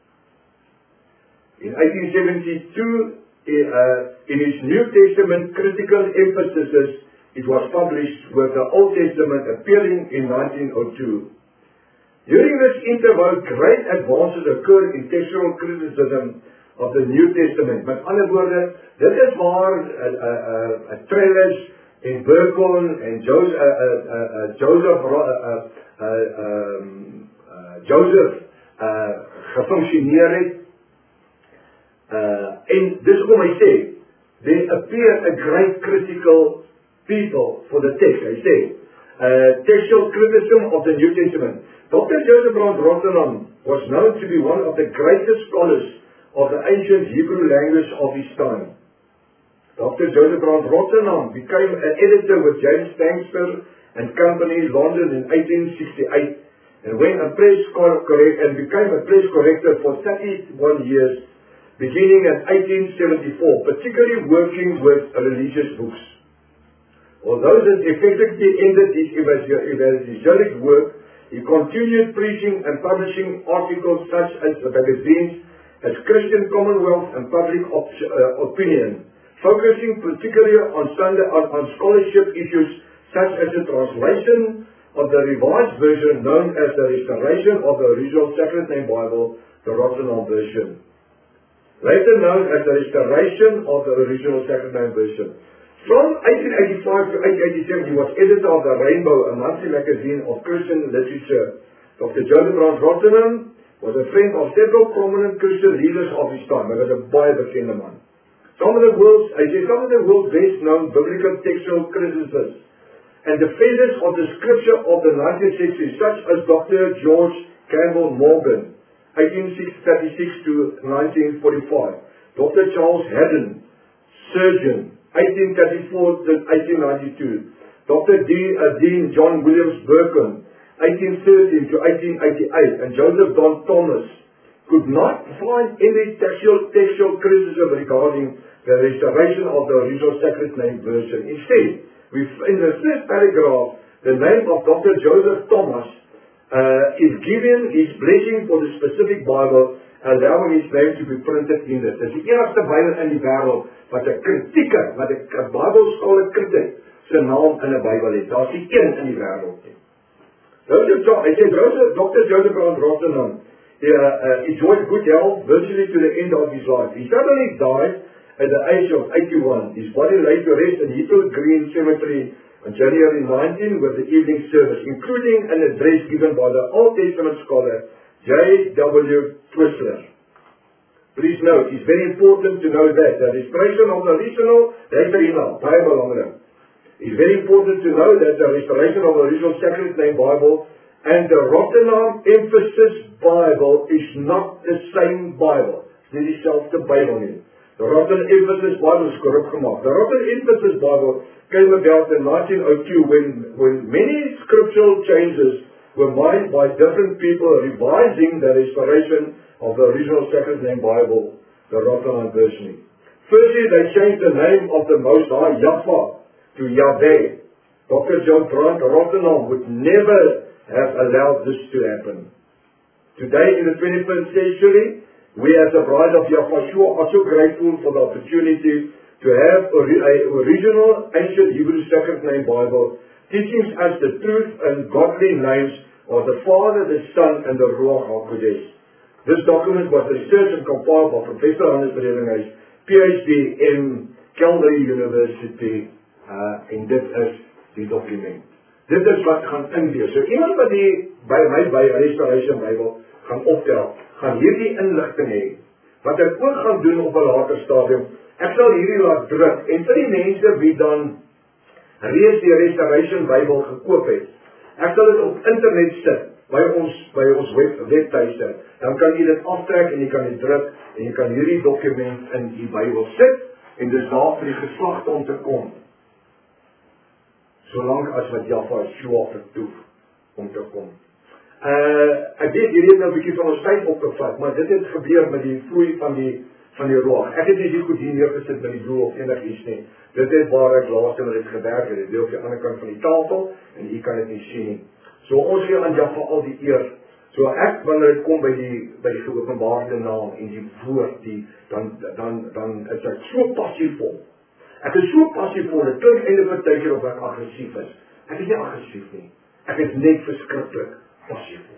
In eighteen seventy-two, uh, in his New Testament critical emphasis, it was published with the Old Testament appearing in nineteen oh two. During this interval, great advances occurred in textual criticism of the New Testament. Met ander woorde, dit is waar uh, uh, uh, Trellis en Burkon en Joseph, uh, uh, uh, Joseph, uh, uh, uh, um, uh, Joseph uh, gefunctioneer het. Uh, en dis hoekom hy sê, there appear a great critical people for the text. Hy sê, uh, textual criticism of the New Testament. Doctor Joseph Brand Rottenham was known to be one of the greatest scholars of the ancient Hebrew language of his time. Doctor Joseph Brand Rottenham became an editor with James Tankster and Company, London, in eighteen sixty-eight, and went a press correct and became a press corrector for thirty-one years, beginning in eighteen seventy-four, particularly working with religious books. Although this effectively ended his evangelic work, he continued preaching and publishing articles such as the magazines as Christian Commonwealth and Public op uh, Opinion, focusing particularly on, Sunday, on, on scholarship issues such as the translation of the Revised Version known as the restoration of the original Sacred Name Bible, the Rottenham Version. Later known as the restoration of the original Sacred Name Version. From eighteen eighty-five to eighteen eighty-seven, he was editor of the Rainbow, a monthly magazine of Christian literature. Doctor Joseph Brand Rottenham was a friend of several prominent Christian leaders of his time. Hy was 'n baie bekende man. Some of the world's, I say, some of the world's best known biblical textual critics and defenders of the scripture of the nineteenth century, such as Doctor George Campbell Morgan, eighteen thirty-six to nineteen forty-five, Doctor Charles Haddon, surgeon, eighteen thirty-four to eighteen ninety-two, Doctor D, uh, Dean John Williams Burkon, eighteen thirteen to eighteen eighty-eight, and Joseph Don Thomas, could not find any textual, textual criticism regarding the restoration of the original Sacred Name Version. Instead, we, in the first paragraph, the name of Doctor Joseph Thomas uh, is given his blessing for the specific Bible, allowing his name to be printed in it. Dit is die enigste Bybel in die wêreld wat 'n kritieke, wat 'n Bybelskolar kritik se naam in 'n Bybel het. Daar's nie een in die wêreld nie. Joseph, I say, Joseph, Doctor Joseph Brand Rottenham uh, uh, enjoyed good health virtually to the end of his life. He suddenly died at the age of eighty-one. His body lay to rest in Heathrow Green Cemetery on January nineteenth with the evening service, including an address given by the Old Testament scholar J W Twistler. Please note, it's very important to know that the restoration of the original, that's the email, baie belangrik. It's very important to know that the restoration of the original Sacred Name Bible and the Rottenham Emphasis Bible is not the same Bible. It's nie dieselfde Bible nie. The Rottenham Emphasis Bible is corrupt gemaakt. The Rottenham Emphasis Bible came about in nineteen oh two when, when many scriptural changes were made by different people revising the restoration of the original Sacred Name Bible, the Rottenham version. Firstly, they changed the name of the Most High, Yahweh, to Yahweh. Doctor John Brand Rottenham would never have allowed this to happen. Today, in the twenty-first century, we as a bride of Yahushua are so grateful for the opportunity to have a original ancient Hebrew Sacred Name Bible, teaching us the truth and godly names of the Father, the Son, and the Ruach HaKodesh. This document was researched and compiled by Professor Hannes Bredenhuis, P H D in Calgary University, uh, en dit is die document. Dit is wat gaan inwees. So iemand wat die by my by Restoration Bybel gaan optel, gaan hierdie inligting hê, wat ek ook gaan doen op 'n later stadium. Ek sal hierdie laat druk, en vir die mense wie dan reeds die Restoration Bybel gekoop het, ek sal dit op internet sit, by ons, by ons web, webtuiste, dan kan jy dit aftrek en jy kan dit druk, en jy kan hierdie dokument in die Bybel sit, en dis daar vir die geslagte om te kom, solank as wat Jahwe vertoef om te kom. Uh, ek weet, hierdie het nou 'n bietjie van ons tyd opgevat, maar dit het gebeur met die vloei van die van die Ruach. Ek het nie die goed hier neergesit met die doel of enigiets nie. Dit is waar ek laatste met dit gewerk het. Dit is op die ander kant van die tafel, en hier kan dit nie sien nie. So ons gee aan Jahwe al die eer. So ek, wanneer dit kom by die by die geopenbaarde naam en die woord, die, dan, dan, dan is ek so passievol. Ek is so passievol, dit klink eintlik partykeer of ek aggressief is. Ek is nie aggressief nie. Ek is net verskriklik passievol.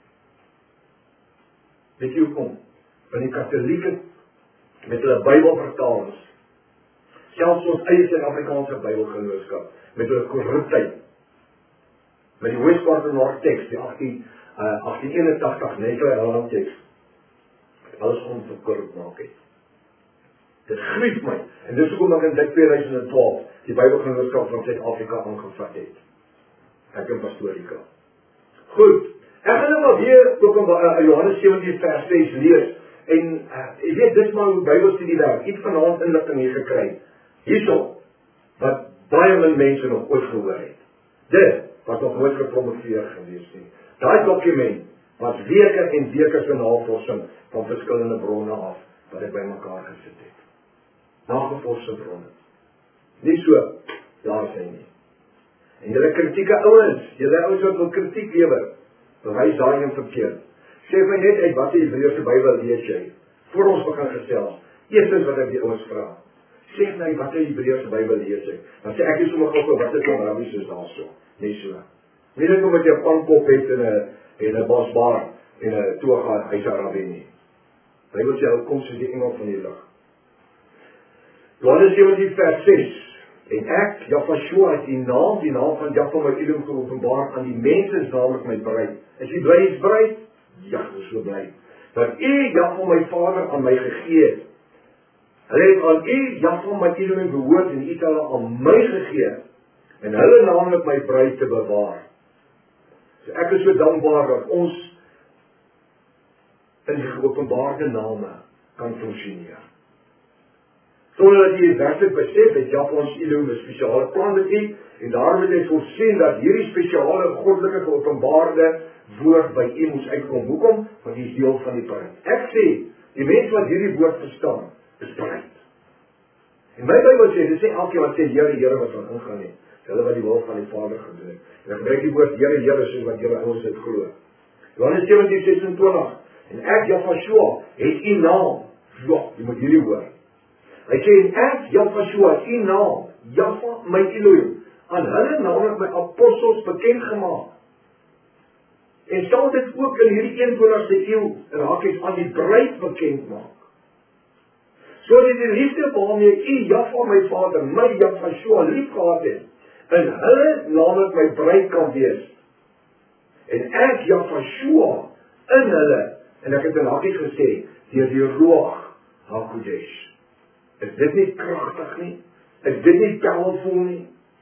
Weet jy hoekom? Want die Katolieke met hulle Bybelvertalings, selfs ons eie Suid-Afrikaanse Bybelgenootskap, met hulle korruptheid, met die Westwater North Text, die agtien eenentagtig Nederland Herald Text, alles onverkorrupt maak het. Dit grief my, en dis hoekom ek in dit tweeduisend twaalf die Bybelgenootskap van Suid-Afrika aangevat het. Ek in Pastorika. Goed, ek gaan nou maar weer Openbaar Johannes sewentien vers ses lees, en uh, jy weet, dis maar hoe Bybelstudie werk, iets vanaand inligting hier gekry, hierso, wat baie min mense nog ooit gehoor het. Dit was nog nooit gepromoveer gewees nie. Daai dokument was weke en weke se navorsing van verskillende bronne af, wat ek bymekaar gesit het. Nagevorsde bronne. Nie so, daar is hy nie. En julle kritieke ouens, julle ouens wat wil kritiek lewer, bewys daai een verkeerd. Sê my net uit wat die Hebreëse Bybel lees jy, voor ons begin gesels. Eerstens wat ek die ouens vra, sê my wat die Hebreëse Bybel lees jy, dan sê ek nie sommer gou wat dit van Arabies is daarso, nie so. Nie net omdat jy 'n pankop het en 'n en 'n bosbaar en 'n toga, hy's Arabies nie. Bybel sê hy kom soos die engel van die lig. Johannes sewentien vers ses, en ek, Jahwe, het die naam, die naam van Jahwe my Elohim geopenbaar aan die mense, naamlik my bruid. Is die bruid iets bruid? Ja, ek is so bly. Dat U, Jahwe, my Vader, aan my gegee het. Hulle het aan U, Jahwe, my Elohim behoort, en U het hulle aan my gegee, en hulle naamlik my bruid te bewaar. So ek is so dankbaar dat ons in die geopenbaarde name kan funksioneer. Sonder dat jy werklik besef het, Jahwe ons Elohim 'n spesiale plan met U, en daarom het hy voorsien dat hierdie spesiale goddelike geopenbaarde woord by U moes uitkom. Hoekom? Want hy is deel van die bruid. Ek sê, die mens wat hierdie woord verstaan, is bruid. En my Bybel sê, dit sê elkeen wat sê, Here, Here, wat van ingaan nie. Hulle wat die wil van die Vader gedoen het. En ek gebruik die woord Here, Here, soos wat julle ouens dit glo. Johannes sewentien ses en twintig. En ek, Jahwe, het U naam. Ja, jy moet hierdie hoor. Hy sê, en ek, Jahwe, U naam, Jahwe, my Elohim, aan hulle naamlik my apostels bekend gemaak. En sal dit ook in hierdie eenentwintigste eeu raak het aan die bruid bekend maak. So dat die liefde waarmee U, Jahwe, my Vader, my Jahwe, lief gehad het, in hulle naamlik my bruid kan wees. En ek, Jahwe, in hulle, en ek het in Hakkies gesê, deur die Ruach HaKodesh. Is dit nie kragtig nie? Is dit nie powerful nie?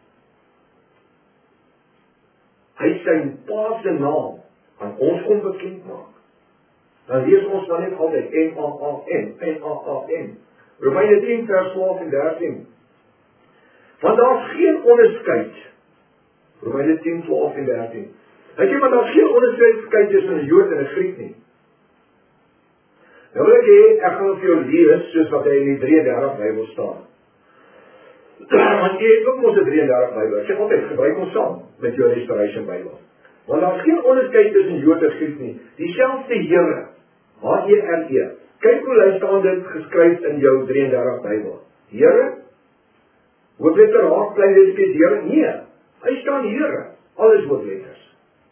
Hy sy Pa se naam aan ons kom bekend maak. Dan lees ons dan net altyd M A A N, M A A N. Romeine tien vers twaalf en dertien. Want daar is geen onderskeid. Romeine tien, twaalf en dertien. Hy sê, want daar is geen onderskeid tussen 'n Jood en 'n Griek nie. Nou wil ek hê, ek gaan vir jou lees, soos wat hy in die drie en dertig Bybel staan. Want jy het ook mos 'n drie en dertig Bybel. Ek sê altyd, gebruik ons saam met jou Restoration Bybel. Want daar is geen onderskeid tussen Jood en Griek nie. Dieselfde Here, H E R E. Kyk hoe hy staan dit geskryf in jou drie en dertig Bybel. Here, hoofletter H, klein lettertjies Here? Nee, hy staan Here. Alles hoofletters.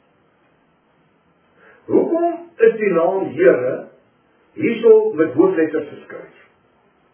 Hoekom is die naam Here hierso met hoofletters geskryf?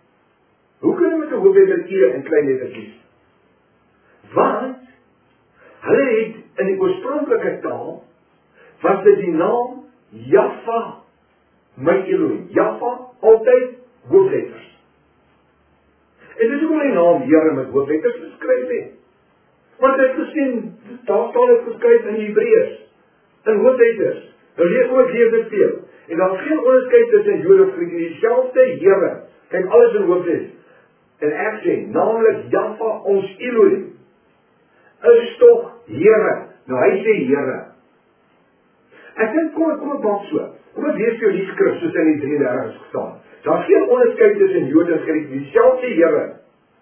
Hoe kan jy met 'n hoofletter E en klein lettertjies? Want Hulle het in die oorspronklike taal, was dit die naam Jahwe, my Elohim. Jahwe, altyd hoofletters. En dit is ook die naam Here met hoofletters geskryf het. Want ek het gesien, daar staan het geskryf in Hebreërs, in hoofletters. Nou lees ook lees dit veel. En daar is geen onderskeid tussen Jode of Griek, dieselfde Here. Kyk, alles in hoofletters. En ek sê, naamlik Jahwe, ons Elohim, is tog Here. Nou hy sê Here. Ek dink, kom, kom ek maak so. Kom ek lees jou die skrif, soos in die drieëndertig gestaan. Daar is geen onderskeid tussen Jode en Griek, dieselfde Here.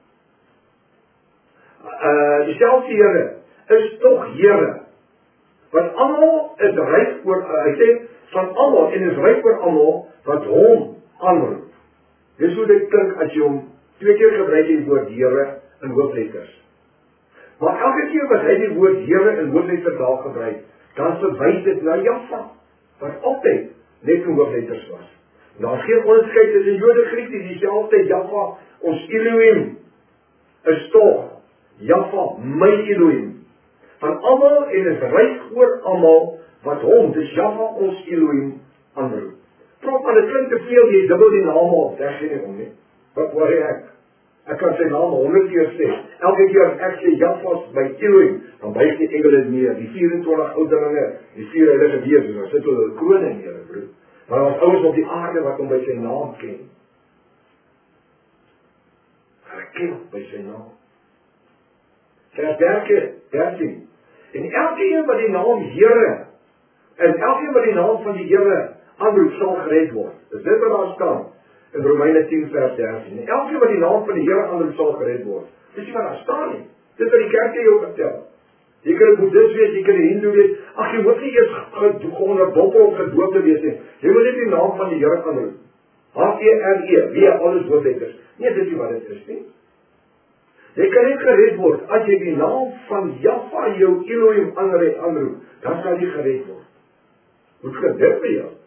Uh, dieselfde Here is tog Here. Want almal is ryk oor, uh, hy sê, van almal, en is ryk oor almal, wat hom aanroep. Dis hoe dit klink as jy hom twee keer gebruik die woord Here in hoofletters. Maar elke keer wat hy die woord Here in hoofletters daar gebruik, dan verwys dit na Jahwe, wat altyd net in hoofletters was. En daar is geen onderskeid tussen Jode en Griek, dieselfde Jahwe, ons Elohim, is tog Jahwe, my Elohim. Van almal en is ryk oor almal, wat hom, dis Jahwe, ons Elohim, aanroep. Prop, maar dit klink te veel, jy dubbel die naam op, daar sê nie om nie. Wat waar ek? Ek kan sy naam honderd keer sê. Elke keer as ek sê Jahwe by Elohim, dan buig die engele neer, die vierentwintig ouderlinge, die vier heilige wesens, dan sit hulle krone neer, broer. Maar daar was ouens op die aarde wat hom by sy naam ken. Hulle ken hom by sy naam. Vers dertien. En elkeen wat die naam Here, en elkeen wat die naam van die Here aanroep, sal gered word. Dis dit wat daar staan in Romeine tien vers dertien. En elkeen wat die naam van die Here aanroep, sal gered word. Dis nie wat daar staan nie. Dis wat die kerk jou vertel. Jy kan 'n boeddhist wees, jy kan 'n hindoe wees. Ag, jy moet nie eers gedoop of gedoop wees nie. Jy moet net die naam van die Here aanroep. H E R E, wie alles hoofletters. Nee, dis nie wat dit is nie. Jy kan net gered word as jy die naam van Jahwe, jou Elohim aanroep, dan sal jy gered word. Hoe gaan dit vir jou?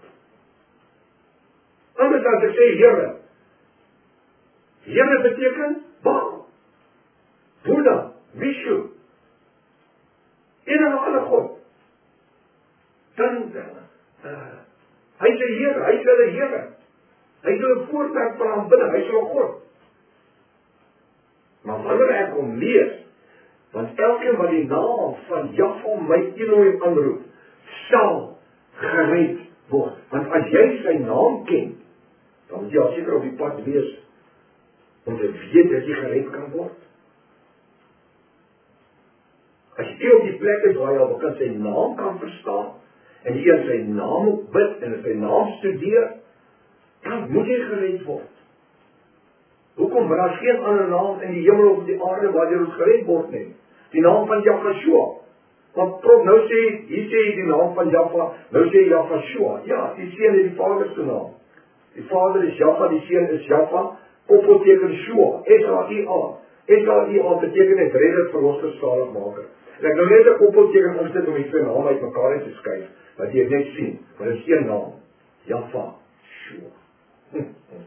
Anders as ek sê Here. Here beteken Baal, Buddha, Vishnu, en een ander God. Dan, uh, hy is een Here, hy is wel een Here. Hy is een voorwerp van aanbidding, hy is wel God. Maar wanneer ek hom lees, want elkeen wat die naam van Jahwe, my Elohim aanroep, sal gered word. Want as jy sy naam ken, dan moet jy al seker op die pad wees, om te weet dat jy gered kan word. As jy op die plek is waar jy al kan sy naam kan verstaan, en jy in sy naam ook bid, en in sy naam studeer, dan moet jy gered word. Hoekom? Want daar is geen ander naam in die hemel of die aarde waar jy ons gered word nie. Die naam van Jahwe. Want prop, nou sê, hier sê die naam van Jahwe, nou sê Jahwe. Ja, die seun is die Vader se naam. Die Vader is Jahwe, die seun is Jahwe, koppelteken Shua, S H I A. S H I A beteken het redder, verlosser, zaligmaker. En ek nou net 'n koppelteken omsit om die twee name uit mekaar te skuif, dat jy net sien, maar dit is een naam, Jahwe, Shua.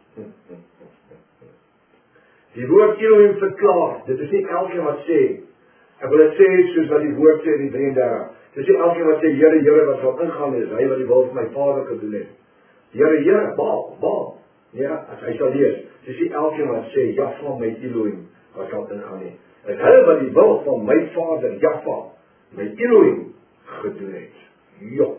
Die woord Elohim verklaar, dit is nie elkeen wat sê, ek wil het sê, soos wat die woord sê in die drieëndertig, dit is nie elkeen wat sê, Here, Here, wat sal ingaan is, hy wat die wil van my Vader gedoen het. Here, Here, Baal, Baal, ja, as hy sal lees, dit is nie elkeen wat sê, Jahwe, my Elohim, wat sal ingaan nie. Het hy wat die wil van my Vader, Jahwe, my Elohim, gedoen het. Jo.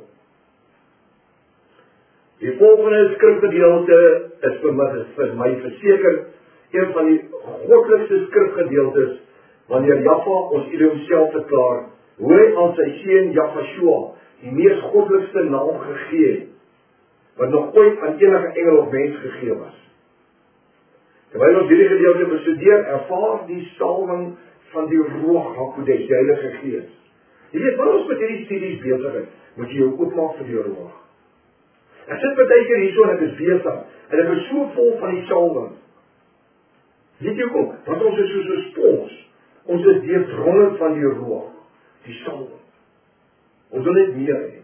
Die volgende skrifgedeelte is vir my, vir my verseker, een van die goddelikste skrifgedeeltes, wanneer Jahwe ons Elohim self verklaar, hoe hy aan sy seun Jahwe, die mees goddelikste naam gegee het, wat nog ooit aan enige engel of mens gegee was. Terwyl ons hierdie gedeelte bestudeer, ervaar die salwing van die Ruach HaKodesh, die Heilige Gees. Jy weet, wat ons met hierdie studies bezig is, moet jy jou oopmaak vir die Ruach. Ek sit baie keer hierso en ek is bezig, en ek is so vol van die salwing. Weet jy ook, want ons is soos 'n spons, ons is deurdrongen van die Ruach, die salwing. Ons wil net meer hê.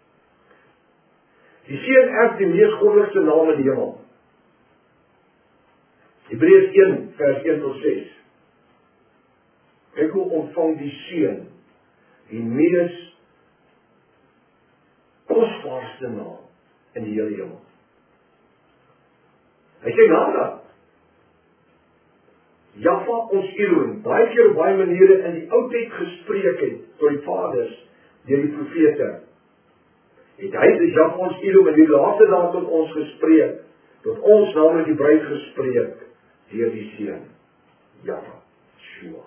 Die seun erf die mees goddelikste naam in die hemel. Hebreërs een vers een tot ses. Kyk hoe ontvang die seun die mees kosbaarste naam in die hele hemel. Hy sê nadat Jahwe ons Elohim baie keer op baie maniere in die oudheid gespreek het tot die vaders deur die profete, het hy die Jahwe ons Elohim in die laaste dae tot ons gespreek, tot ons naamlik die bruid gespreek deur die Seun Jahwe Shua.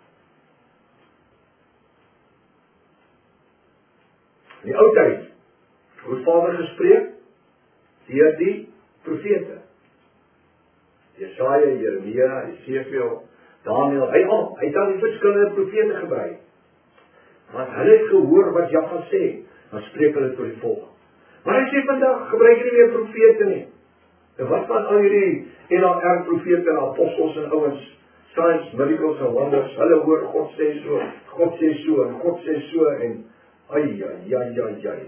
In die oudheid hoe die Vader gespreek deur die profete. Jesaja, Jeremia, Esekiel, Daniel, hy al, hy het al die verskillende profete gebruik. Want hulle het gehoor wat Jahwe sê, dan spreek hulle tot die volk. Maar hy sê vandag, gebruik hy nie meer profete nie. En wat van al hierdie N L R profete en apostels en ouens, signs, miracles en wonders, hulle hoor God sê so, God sê so, en God sê so, en ai, ai, ai, ai, ai.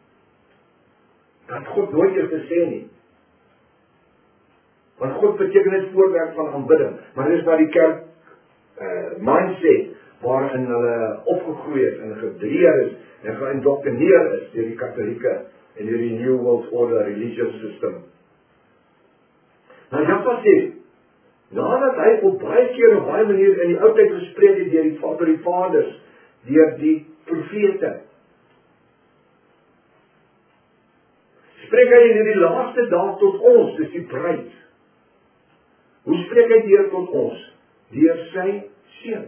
Dat God nooit eers gesê nie. Want God beteken het voorwerk van aanbidding, maar dit is waar die kerk uh, mindset, waarin hulle opgegroei is en gedreer is en geïndoctrineer is deur die katholieke en deur die New World Order religious system. Nou Jahwe sê, nadat hy op baie keer op baie manier in die oudheid gespreek het deur die, deur die vaders, deur die profete, spreek hy in die laaste dag tot ons, dis die bruid. Hoe spreek hy deur tot ons? Deur sy Seun.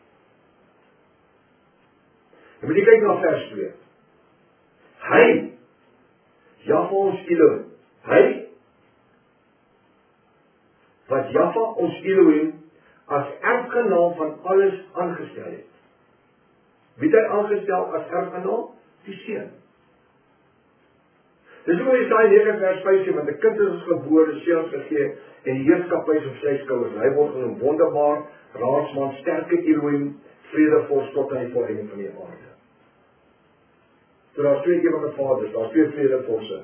En moet jy kyk na vers twee. Hy, Jahwe ons Elohim, hy, wat Jahwe ons Elohim as erfgenaam van alles aangestel het. Wie het hy aangestel as erfgenaam? Die Seun. Dis hoe Jesaja nege vers vyf sê, want 'n kind is ons gebore, seun gegee, en die heerskappy is op sy skouers. Hy word genoem wonderbaar, raadsman, sterke Elohim, vredevors tot aan die volëinding van die aarde. So daar is twee ewige vaders, daar is twee vredevorse.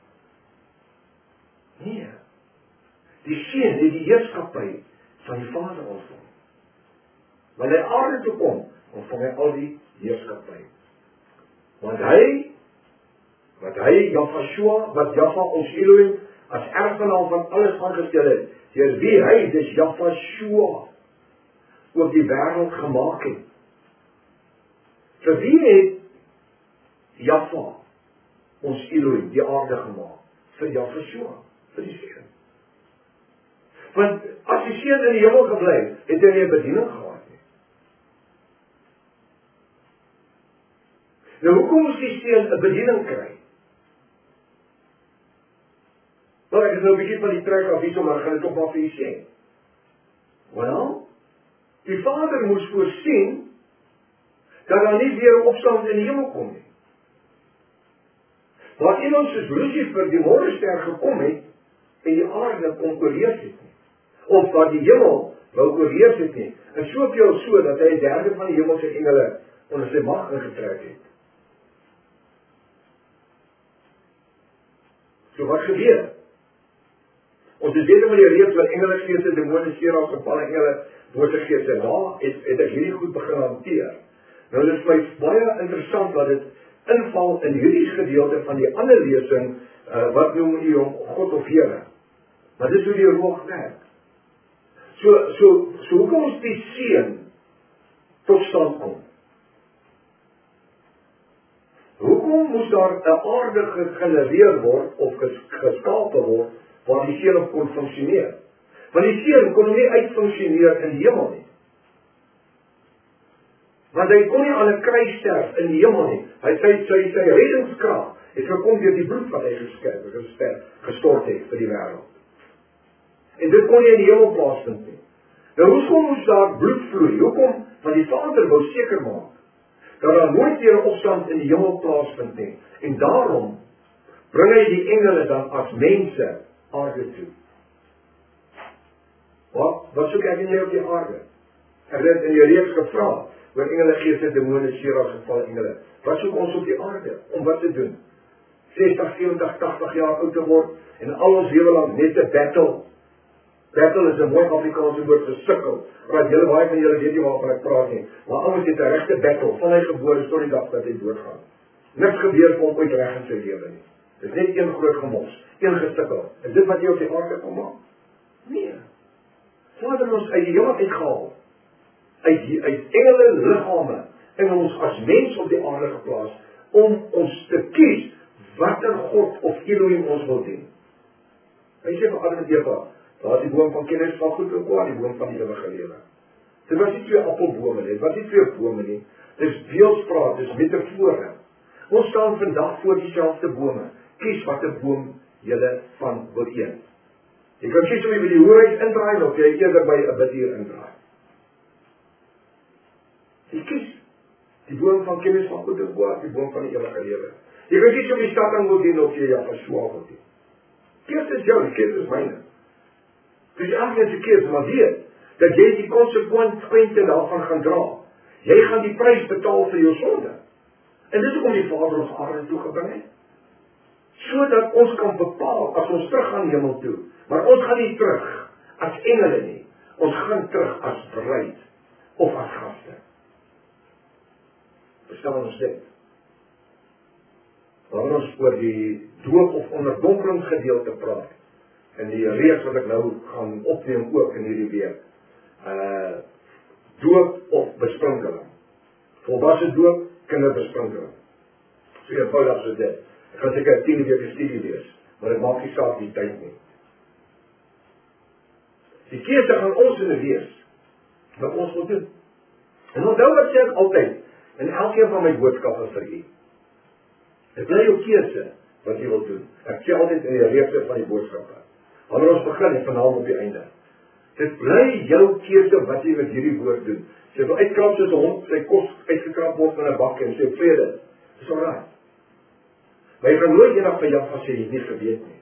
Nee. Die Seun het die heerskappy van die Vader ontvang. Wanneer hy aarde toe kom, ontvang hy al die heerskappy. Want hy wat hy, Jahwe, wat Jahwe ons Elohim, as erfgenaam van alles aangestel het, deur wie hy, dis Jahwe, ook die wêreld gemaak het. Vir wie het Jahwe, ons Elohim, die aarde gemaak? Vir Jahwe, vir die Seun. Want as die Seun in die hemel gebly, het hy nie 'n bediening gehad nie. Nou hoekom moes die Seun 'n bediening kry? Wel, ek is nou 'n bietjie van die trek af hierso, maar ek gaan dit toch maar vir u sê. Wel, die Vader moes voorsien dat daar nie weer 'n opstand in die hemel kom nie. Waar iemand soos Lucifer die môrester gekom het en die aarde kon oorheers het nie. Of wat die hemel wou oorheers het nie. En soveel so dat hy 'n derde van die hemelse engele onder sy mag ingetrek het. So wat gebeur? Ons is bezig met die reeks wat engele geeste, demone, serafs, gevalle engele, bose geeste, daar het, het ek hierdie goed begin hanteer. Nou dit is my baie interessant dat dit inval in hierdie gedeelte van die ander lesing, uh, wat noem u hom God of Here. Maar dit is hoe die roog werk. So, so, so hoekom ons die Seun tot stand kom? Hoekom moes daar 'n aarde gegenereer word of geskape word waar die Seun op kon funksioneer? Want die Seun kon nie uitfunksioneer in die hemel nie. Want hy kon nie aan 'n kruis sterf in die hemel nie. Hy sy sy sy reddingskrag het gekom deur die bloed wat hy geskep, gestort het vir die wêreld. En dit kon nie in die hemel plaasvind nie. Nou hoekom moes daar bloed vloei? Hoekom? Want die Vader wou seker maak dat daar nooit weer 'n opstand in die hemel plaasvind nie. En daarom bring hy die engele dan as mense aarde toe. Wat? Wat soek ek en jy op die aarde? Ek het in die reeks gevra oor engele, geeste, demone, serafs, gevalle engele. Wat soek ons op die aarde? Om wat te doen? sestig, sewentig, tagtig jaar oud te word en al ons lewe lang net te battle Battle is 'n mooi Afrikaanse woord vir sukkel. Want julle baie van julle weet nie waarvan ek praat nie. Maar ouens het 'n regte battle van hy gebore tot die dag dat hy doodgaan. Niks gebeur vir hom ooit reg in sy lewe nie. Dit is net een groot gemors, een gesukkel. Is dit wat jy op die aarde kom maak? Nee. Vader ons uit die hemel uitgehaal. Uit die uit engele liggame en ons as mens op die aarde geplaas om ons te kies watter God of Elohim ons wil dien. Hy sê vir Adam en Eva, daar is die boom van kennis van goed en kwaad, die boom van die ewige lewe. Dit was nie twee appelbome nie, dit was nie twee bome nie. Dit is beeldspraak, dit is metafore. Ons staan vandag voor dieselfde bome. Kies watter boom julle van wil een. Jy kan kies of jy by die hoërhuis indraai of jy eerder by 'n bidhuur indraai. Jy kies die boom van kennis van goed en kwaad, die boom van die ewige lewe. Jy kan kies of jy Satan wil dien of jy Jahwe wil dien. Keus is jou, die keus is myne. Dus elke mens se keuse, maar weet dat jy die konsekwente daarvan gaan dra. Jy gaan die prys betaal vir jou sonde. En dis hoekom die Vader ons aarde toe gebring het. Sodat ons kan bepaal as ons terug gaan hemel toe. Maar ons gaan nie terug as engele nie. Ons gaan terug as bruid of as gaste. Verstaan ons dit? Wanneer ons oor die doop of onderdonkingsgedeelte praat, en die reeks wat ek nou gaan opneem ook in hierdie week, uh, doop of besprinkeling. Volwasse doop, kinderbesprinkeling. So eenvoudig so dit. Ek gaan seker tien weke studie wees, maar dit maak nie saak die tyd nie. Die keuse gaan ons in die wees, wat ons moet doen. En onthou wat sê ek altyd, in elkeen van my boodskappe vir u. Dit bly jou keuse wat jy wil doen. Ek sê altyd in die reeks van die boodskappe. Wanneer ons begin en vanaand op die einde. Dit bly jou keuse wat jy met hierdie woord doen. As jy wil uitkrap soos 'n hond, sy kos uitgekrap word van 'n bak en sê vrede. Dis alraai. Maar jy kan nooit eendag van jou van sê jy het nie geweet nie.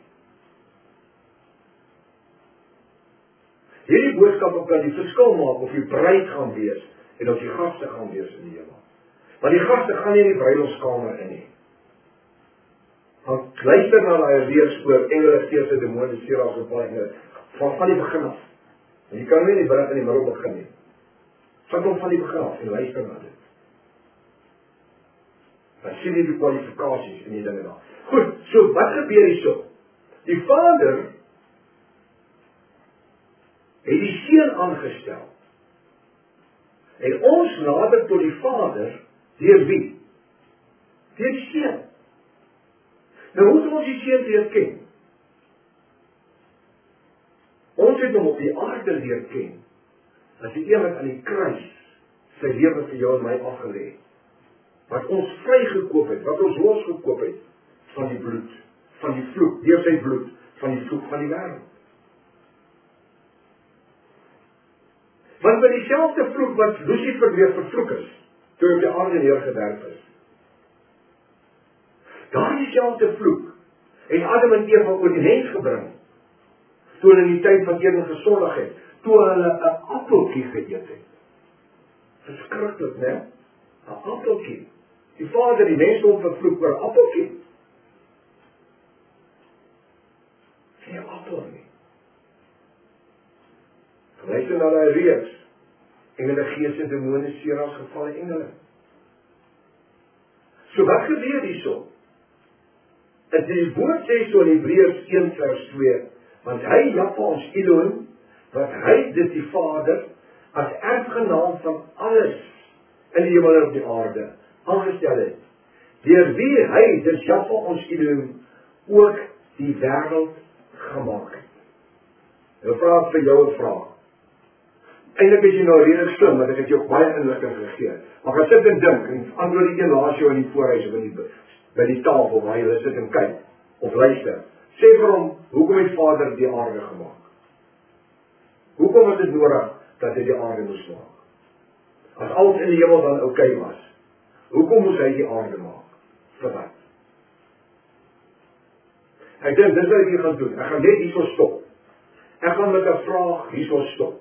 Hierdie boodskappe kan die verskil maak of jy bruid gaan wees en of jy gaste gaan wees in die hemel. Want die gaste gaan nie in die bruilofskamer in nie. Want luister na daai reeks oor engele, geeste, demone, serafs en paai van van die begin af. En jy kan nie in die brand in die middel begin nie. Vat hom van die begin af en luister na dit. Dan sien jy die kwalifikasies en die dinge daar. Goed, so wat gebeur hierso? Die Vader het die Seun aangestel. En ons nader tot die Vader deur wie? Deur die Seun. Nou hoe moet ons die Seun leer ken? Ons het hom op die aarde leer ken, as die een wat aan die kruis sy lewe vir jou en my afgelê het. Wat ons vrygekoop het, wat ons losgekoop het van die bloed, van die vloek, deur sy bloed, van die vloek van die wêreld. Want by dieselfde vloek wat Lucifer weer vervloek is, toe hy op die aarde neergewerp is. Daar dieselfde vloek, en Adam en Eva oor die mens gebring, toe hulle in die tyd van Eden gesondig het, toe hulle 'n appeltjie geëet het. Verskriklik, né? 'n Appeltjie. Die Vader, die mens wil vervloek oor 'n appeltjie. Nie 'n appel nie. Luister na daai reeks. Engele, geeste, demone, serafs, gevalle engele. So wat gebeur hierso? Dat die woord sê so in Hebreërs een vers twee, want hy Jahwe ons Elohim, wat hy dit die Vader, as erfgenaam van alles in die hemel en op die aarde, aangestel het, deur wie hy, dis Jahwe ons Elohim, ook die wêreld gemaak het. Nou vraag vir jou 'n vraag. Eintlik is jy nou redelik slim, want ek het jou baie inligting gegee. Maar gaan sit en dink, en antwoord die een laas jou in die voorhuis, of in die, by die tafel, waar jy sit en kyk, of luister. Sê vir hom, hoekom het Vader die aarde gemaak? Hoekom is dit nodig, dat hy die aarde moes maak? As alles in die hemel dan oké okay was, hoekom moes hy die aarde maak? Vir wat? Ek dink, dis wat ek hier gaan doen. Ek gaan net hierso stop. Ek gaan met 'n vraag hierso stop.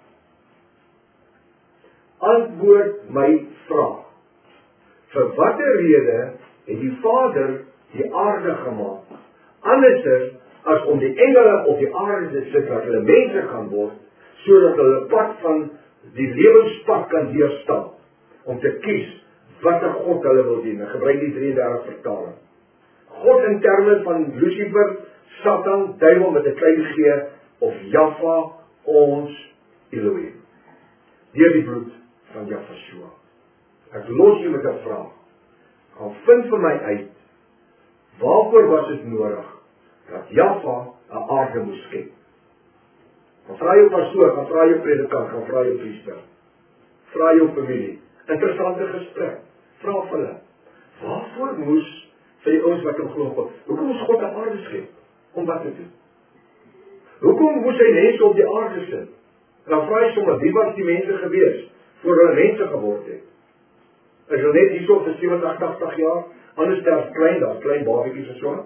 Antwoord my vraag. Vir watter rede het die Vader die aarde gemaak, anderser as om die engele op die aarde te sit, dat hulle mense kan word, sodat hulle pad van die lewenspad kan deurstap, om te kies wat 'n God hulle wil dien. Ek gebruik die drieëndertig vertaling. God in terme van Lucifer, Satan, duiwel met 'n klein g, of Jahwe, ons Elohim. Deur die bloed van Jahwe. Ek los jy met 'n vraag. Gaan vind vir my uit, waarvoor was dit nodig dat Jahwe 'n aarde moes skep? Gaan vra jou pastoor, gaan vra jou predikant, gaan vra jou priester, vra jou familie. Interessante gesprek. Vra vir hulle, waarvoor moes vir die ouens wat hom glo God, hoekom moes God 'n aarde skep? Om wat te doen? Hoekom moes hy mense op die aarde sit? En dan vra jy sommer, wie was die mense gewees voor hulle mense geword het? Is hulle net hierso vir sewentig, agtig jaar? Anders daar's klein, daar's klein babietjies en so.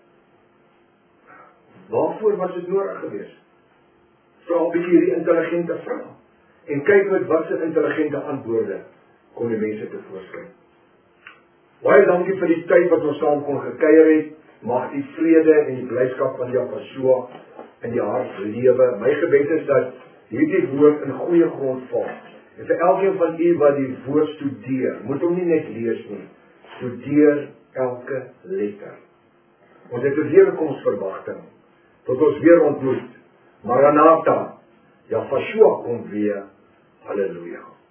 Waarvoor was dit nodig geweest? Vra 'n bietjie hierdie intelligente vrae. En kyk met wat se intelligente antwoorde kom die mense te voorskyn. Baie dankie vir die tyd wat ons saam kon gekuier het. Mag die vrede en die blydskap van Jahwe in die hart lewe. My gebed is dat hierdie woord in goeie grond val. En vir elkeen van u wat die woord studeer, moet hom nie net lees nie. Studeer elke letter. Ons het 'n wederkomsverwagting. Tot ons weer ontmoet. Maranatha. Jahwe kom weer. Halleluja.